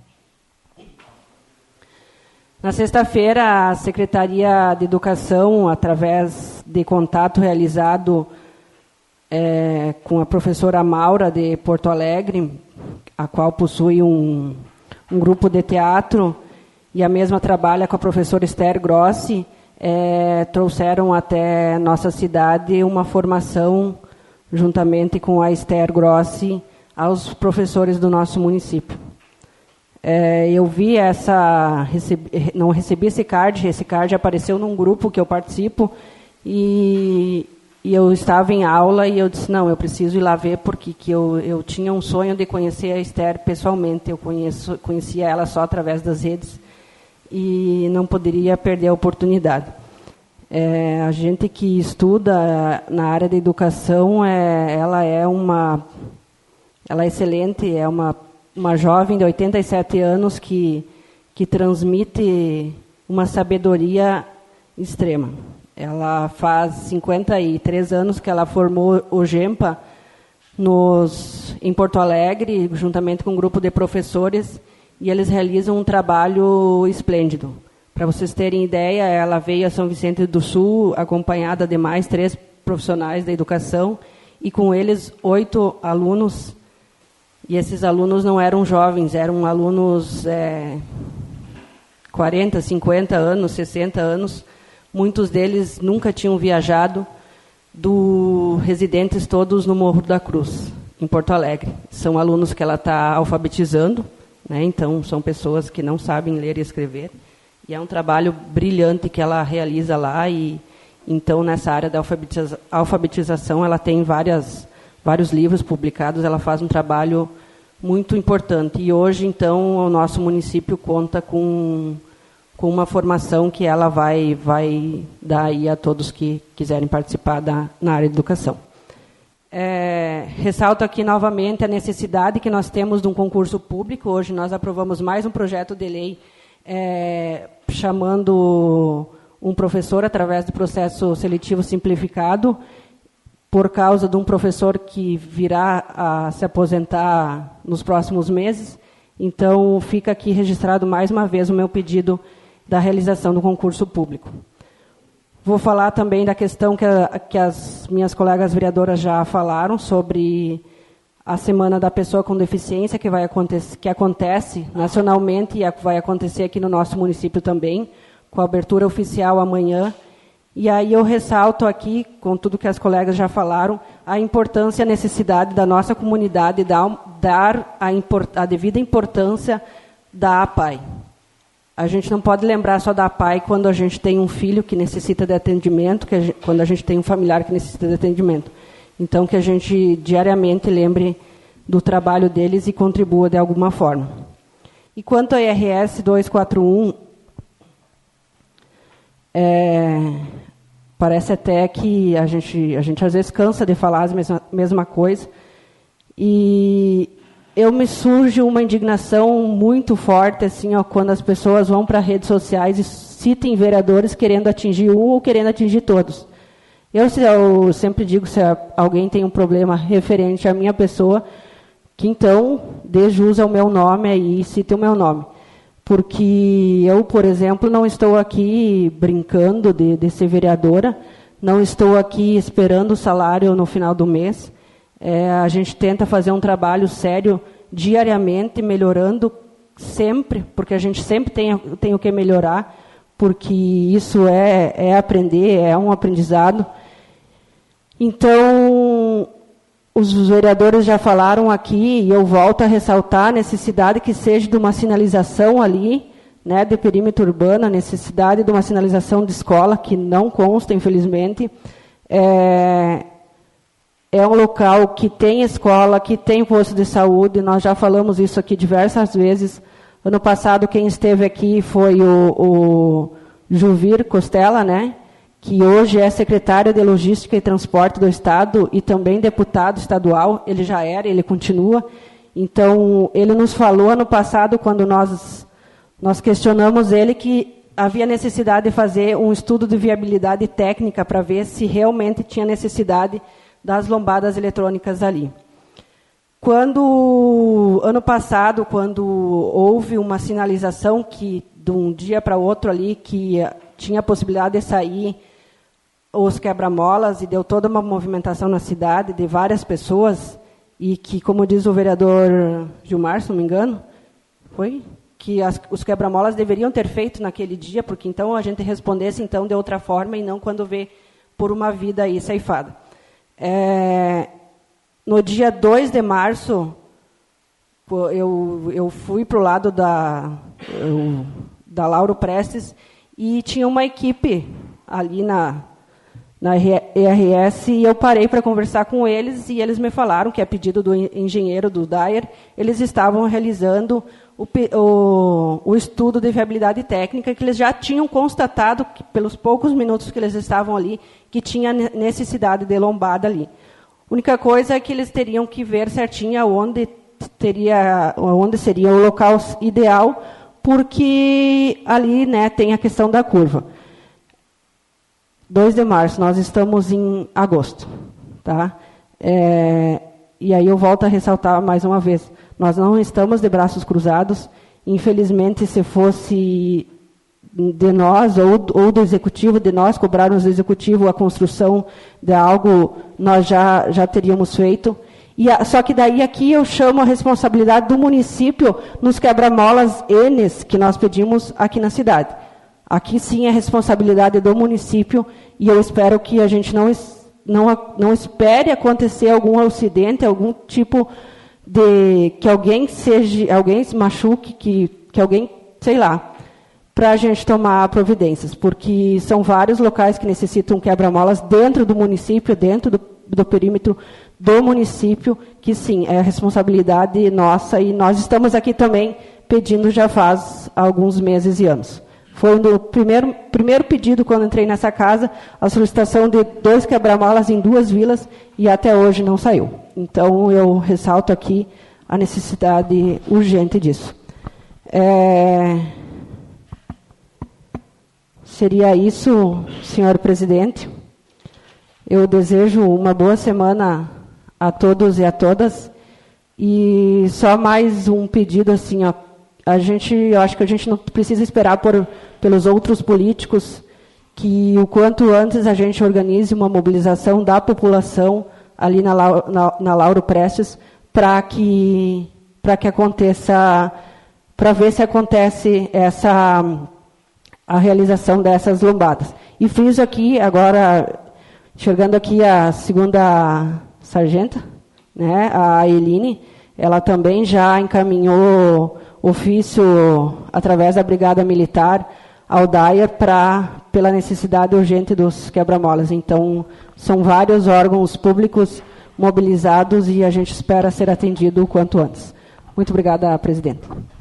[SPEAKER 7] Na sexta-feira, a Secretaria de Educação, através de contato realizado com a professora Maura de Porto Alegre, a qual possui um grupo de teatro, e a mesma trabalha com a professora Esther Grossi, trouxeram até nossa cidade uma formação, juntamente com a Esther Grossi, aos professores do nosso município. Eu vi não recebi esse card apareceu num grupo que eu participo, e eu estava em aula e eu disse, não, eu preciso ir lá ver, porque eu tinha um sonho de conhecer a Esther pessoalmente. Eu conhecia ela só através das redes e não poderia perder a oportunidade. A gente que estuda na área da educação, ela é excelente, é uma jovem de 87 anos que transmite uma sabedoria extrema. Ela faz 53 anos que ela formou o GEMPA em Porto Alegre, juntamente com um grupo de professores, e eles realizam um trabalho esplêndido. Para vocês terem ideia, ela veio a São Vicente do Sul, acompanhada de mais 3 profissionais da educação, e com eles 8 alunos. E esses alunos não eram jovens, eram alunos 40, 50 anos, 60 anos. Muitos deles nunca tinham viajado, residentes todos no Morro da Cruz, em Porto Alegre. São alunos que ela está alfabetizando, né? Então são pessoas que não sabem ler e escrever. E é um trabalho brilhante que ela realiza lá. E então, nessa área da alfabetização, ela tem vários livros publicados, ela faz um trabalho muito importante. E hoje, então, o nosso município conta com uma formação que ela vai dar aí a todos que quiserem participar na área de educação. Ressalto aqui novamente a necessidade que nós temos de um concurso público. Hoje nós aprovamos mais um projeto de lei chamando um professor através do processo seletivo simplificado, por causa de um professor que virá a se aposentar nos próximos meses. Então, fica aqui registrado mais uma vez o meu pedido da realização do concurso público. Vou falar também da questão que as minhas colegas vereadoras já falaram sobre a Semana da Pessoa com Deficiência, que acontece nacionalmente e vai acontecer aqui no nosso município também, com a abertura oficial amanhã. E aí eu ressalto aqui, com tudo que as colegas já falaram, a importância e a necessidade da nossa comunidade dar a devida importância da APAI. A gente não pode lembrar só da APAI quando a gente tem um filho que necessita de atendimento, quando a gente tem um familiar que necessita de atendimento. Então, que a gente diariamente lembre do trabalho deles e contribua de alguma forma. E quanto ao IRS 241, parece até que a gente às vezes cansa de falar a mesma coisa. E me surge uma indignação muito forte assim, quando as pessoas vão para redes sociais e citam vereadores querendo atingir um ou querendo atingir todos. Eu sempre digo, se alguém tem um problema referente à minha pessoa, que então dê jus ao meu nome e cite o meu nome. Porque eu, por exemplo, não estou aqui brincando de ser vereadora, não estou aqui esperando o salário no final do mês. A gente tenta fazer um trabalho sério diariamente, melhorando sempre, porque a gente sempre tem o que melhorar, porque isso é aprender, é um aprendizado. Então, os vereadores já falaram aqui, e eu volto a ressaltar a necessidade que seja de uma sinalização ali, né, de perímetro urbano, a necessidade de uma sinalização de escola, que não consta, infelizmente. É um local que tem escola, que tem posto de saúde, nós já falamos isso aqui diversas vezes. Ano passado, quem esteve aqui foi o Juvir Costela, né, que hoje é secretário de Logística e Transporte do Estado e também deputado estadual. Ele já era, ele continua. Então, ele nos falou ano passado, quando nós questionamos ele, que havia necessidade de fazer um estudo de viabilidade técnica para ver se realmente tinha necessidade das lombadas eletrônicas ali. Ano passado, quando houve uma sinalização que, de um dia para outro ali, que tinha a possibilidade de sair os quebra-molas e deu toda uma movimentação na cidade de várias pessoas, e que, como diz o vereador Gilmar, se não me engano, foi que os quebra-molas deveriam ter feito naquele dia, porque então a gente respondesse então de outra forma e não quando vê por uma vida aí ceifada. No dia 2 de março, eu fui para o lado da Lauro Prestes e tinha uma equipe ali na ERS, e eu parei para conversar com eles, e eles me falaram que, a pedido do engenheiro do Dyer, eles estavam realizando o estudo de viabilidade técnica, que eles já tinham constatado, que, pelos poucos minutos que eles estavam ali, que tinha necessidade de lombada ali. A única coisa é que eles teriam que ver certinho onde seria o local ideal, porque ali, né, tem a questão da curva. 2 de março, nós estamos em agosto. Tá? E aí eu volto a ressaltar mais uma vez, nós não estamos de braços cruzados. Infelizmente, se fosse de nós ou do executivo, de nós cobrarmos do executivo a construção de algo, nós já teríamos feito. Só que daí aqui eu chamo a responsabilidade do município nos quebra-molas Enes que nós pedimos aqui na cidade. Aqui sim é responsabilidade do município, e eu espero que a gente não espere acontecer algum acidente, algum tipo de que alguém se machuque, que alguém, sei lá, para a gente tomar providências, porque são vários locais que necessitam quebra-molas dentro do município, dentro do perímetro do município, que sim, é responsabilidade nossa, e nós estamos aqui também pedindo já faz alguns meses e anos. Foi no primeiro pedido, quando entrei nessa casa, a solicitação de 2 quebra-molas em 2 vilas, e até hoje não saiu. Então, eu ressalto aqui a necessidade urgente disso. Seria isso, senhor presidente. Eu desejo uma boa semana a todos e a todas. E só mais um pedido, assim, eu acho que a gente não precisa esperar pelos outros políticos que o quanto antes a gente organize uma mobilização da população ali na Lauro Prestes para que aconteça, para ver se acontece a realização dessas lombadas. E friso aqui, agora, enxergando aqui a segunda sargenta, né, a Eline, ela também já encaminhou ofício através da Brigada Militar ao DAIR pela necessidade urgente dos quebra-molas. Então, são vários órgãos públicos mobilizados e a gente espera ser atendido o quanto antes. Muito obrigada, presidente.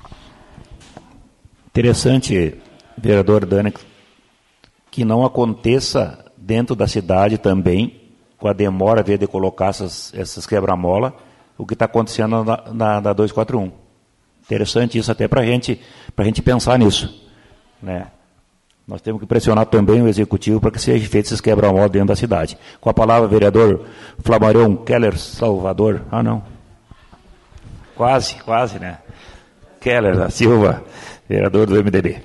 [SPEAKER 1] Interessante, vereador Dani, que não aconteça dentro da cidade também, com a demora de colocar essas quebra-mola, o que está acontecendo na 241. Interessante isso até para a gente pensar nisso, né? Nós temos que pressionar também o Executivo para que seja feito esses quebra-mola dentro da cidade. Com a palavra, vereador Flamarion Keller Salvador. Ah, não. Quase, né? Keller da Silva, vereador do MDB.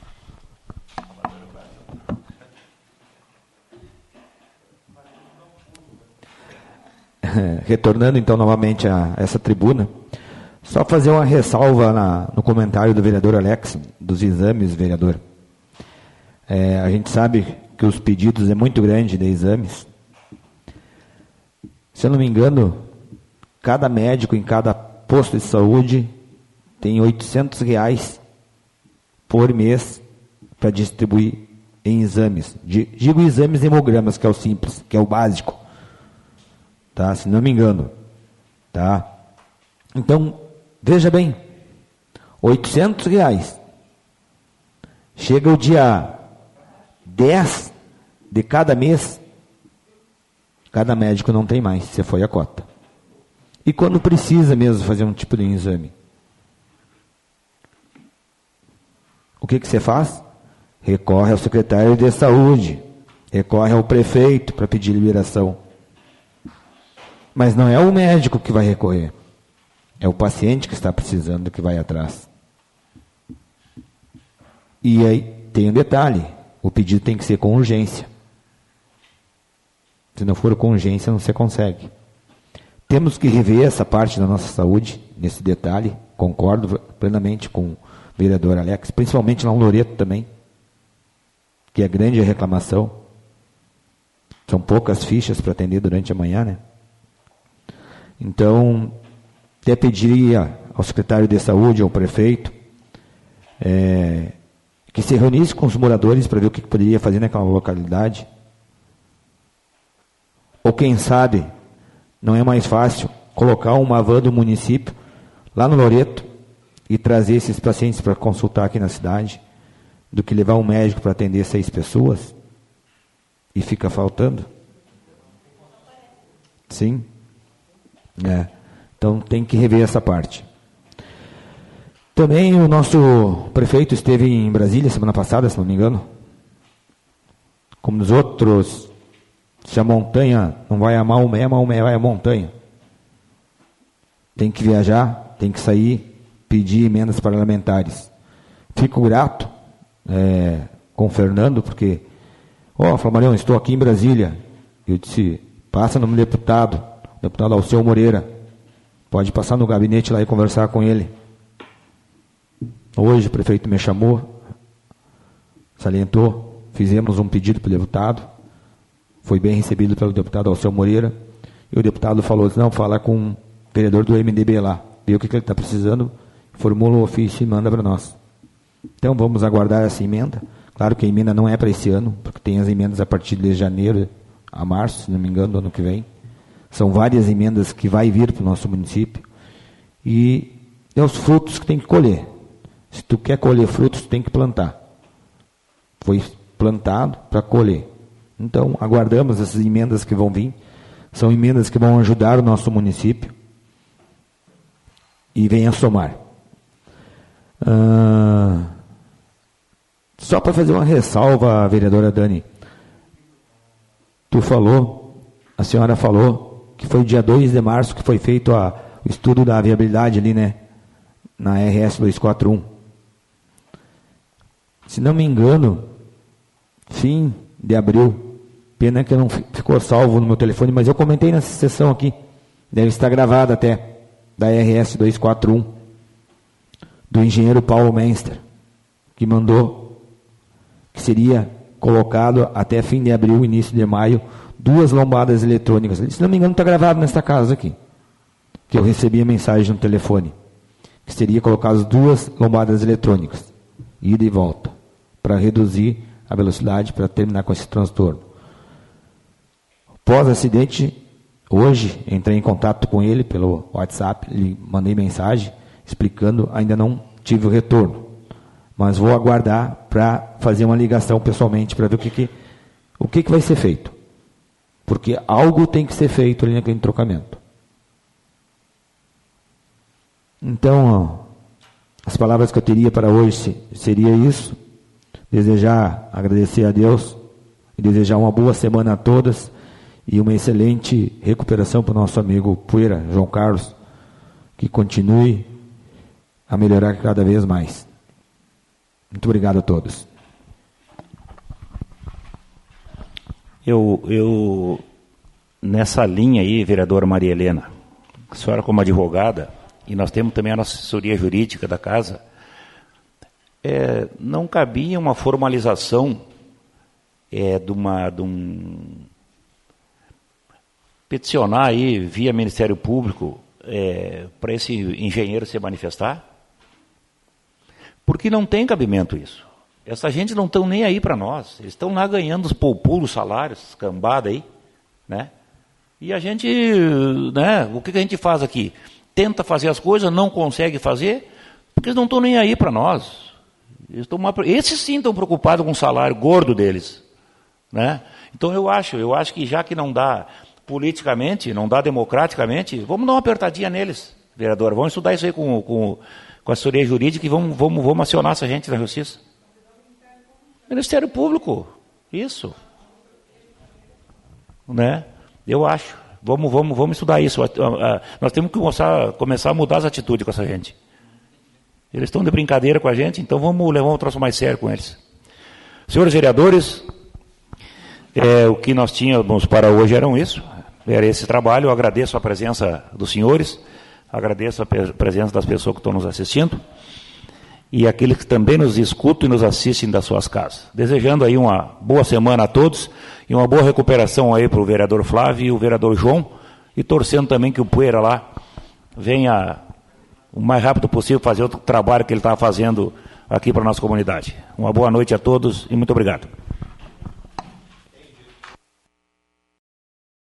[SPEAKER 3] Retornando então novamente a essa tribuna, só fazer uma ressalva no comentário do vereador Alex, dos exames, vereador. A gente sabe que os pedidos é muito grande de exames. Se eu não me engano, cada médico em cada posto de saúde tem R$800 por mês para distribuir em exames. Digo exames hemogramas, que é o simples, que é o básico. Tá? Se não me engano. Tá? Então, veja bem, R$800. Chega o dia 10 de cada mês, cada médico não tem mais, você foi a cota. E quando precisa mesmo fazer um tipo de exame, o que você faz? Recorre ao secretário de saúde, recorre ao prefeito para pedir liberação. Mas não é o médico que vai recorrer, é o paciente que está precisando que vai atrás. E aí tem um detalhe, o pedido tem que ser com urgência. Se não for com urgência, não se consegue. Temos que rever essa parte da nossa saúde, nesse detalhe, concordo plenamente com o vereador Alex, principalmente lá no Loreto também, que é grande a reclamação. São poucas fichas para atender durante a manhã, né? Então, até pediria ao secretário de saúde, ao prefeito, que se reunisse com os moradores para ver o que poderia fazer naquela localidade. Ou quem sabe, não é mais fácil colocar uma van do município lá no Loreto e trazer esses pacientes para consultar aqui na cidade, do que levar um médico para atender 6 pessoas e fica faltando? Sim. Então tem que rever essa parte. Também o nosso prefeito esteve em Brasília semana passada, se não me engano. Como nos outros, se a montanha não vai a Maomé vai a montanha. Tem que viajar, tem que sair, pedir emendas parlamentares. Fico grato com o Fernando, porque, Flamarion, estou aqui em Brasília. Eu disse, passa no deputado Alceu Moreira. Pode passar no gabinete lá e conversar com ele. Hoje o prefeito me chamou, salientou, fizemos um pedido para o deputado, foi bem recebido pelo deputado Alceu Moreira, e o deputado falou, não, fala com o vereador do MDB lá, vê o que ele está precisando, formula o ofício e manda para nós. Então vamos aguardar essa emenda. Claro que a emenda não é para esse ano, porque tem as emendas a partir de janeiro a março, se não me engano, do ano que vem. São várias emendas que vai vir para o nosso município, e é os frutos que tem que colher. Se tu quer colher frutos, tu tem que plantar. Foi plantado para colher. Então, aguardamos essas emendas que vão vir. São emendas que vão ajudar o nosso município e venha somar. Só para fazer uma ressalva, vereadora Dani. A senhora falou que foi dia 2 de março que foi feito o estudo da viabilidade ali, né? Na RS 241. Se não me engano, fim de abril. Pena que não ficou salvo no meu telefone, mas eu comentei nessa sessão aqui. Deve estar gravada até, da RS 241, do engenheiro Paulo Menster, que mandou que seria colocado até fim de abril, início de maio, 2 lombadas eletrônicas. Se não me engano, está gravado nesta casa aqui, que eu recebi a mensagem no telefone, que seria colocado 2 lombadas eletrônicas, ida e volta, para reduzir a velocidade, para terminar com esse transtorno. Pós-acidente, hoje, entrei em contato com ele pelo WhatsApp, lhe mandei mensagem explicando, ainda não tive o retorno, mas vou aguardar para fazer uma ligação pessoalmente para ver o que vai ser feito. Porque algo tem que ser feito ali naquele trocamento. Então, as palavras que eu teria para hoje seria isso. Agradecer a Deus e desejar uma boa semana a todas e uma excelente recuperação para o nosso amigo Poeira, João Carlos, que continue a melhorar cada vez mais. Muito obrigado a todos.
[SPEAKER 1] Eu nessa linha aí, vereadora Maria Helena, a senhora como advogada, e nós temos também a nossa assessoria jurídica da casa, não cabia uma formalização peticionar aí via Ministério Público para esse engenheiro se manifestar? Porque não tem cabimento isso. Essa gente não estão nem aí para nós. Eles estão lá ganhando os poupulos salários, cambada aí, né? E a gente, né, o que a gente faz aqui? Tenta fazer as coisas, não consegue fazer, porque eles não estão nem aí para nós. Esses sim estão preocupados com o salário gordo deles, né? Então eu acho que já que não dá politicamente, não dá democraticamente, vamos dar uma apertadinha neles, vereador. Vamos estudar isso aí com a assessoria jurídica e vamos acionar essa gente na justiça. Ministério Público, isso. Né? Eu acho. Vamos estudar isso. Nós temos que começar a mudar as atitudes com essa gente. Eles estão de brincadeira com a gente, então vamos levar um troço mais sério com eles. Senhores vereadores, o que nós tínhamos para hoje era esse trabalho. Eu agradeço a presença dos senhores, agradeço a presença das pessoas que estão nos assistindo e aqueles que também nos escutam e nos assistem das suas casas. Desejando aí uma boa semana a todos e uma boa recuperação aí para o vereador Flávio e o vereador João, e torcendo também que o Poeira lá venha o mais rápido possível fazer o trabalho que ele está fazendo aqui para a nossa comunidade. Uma boa noite a todos e muito obrigado.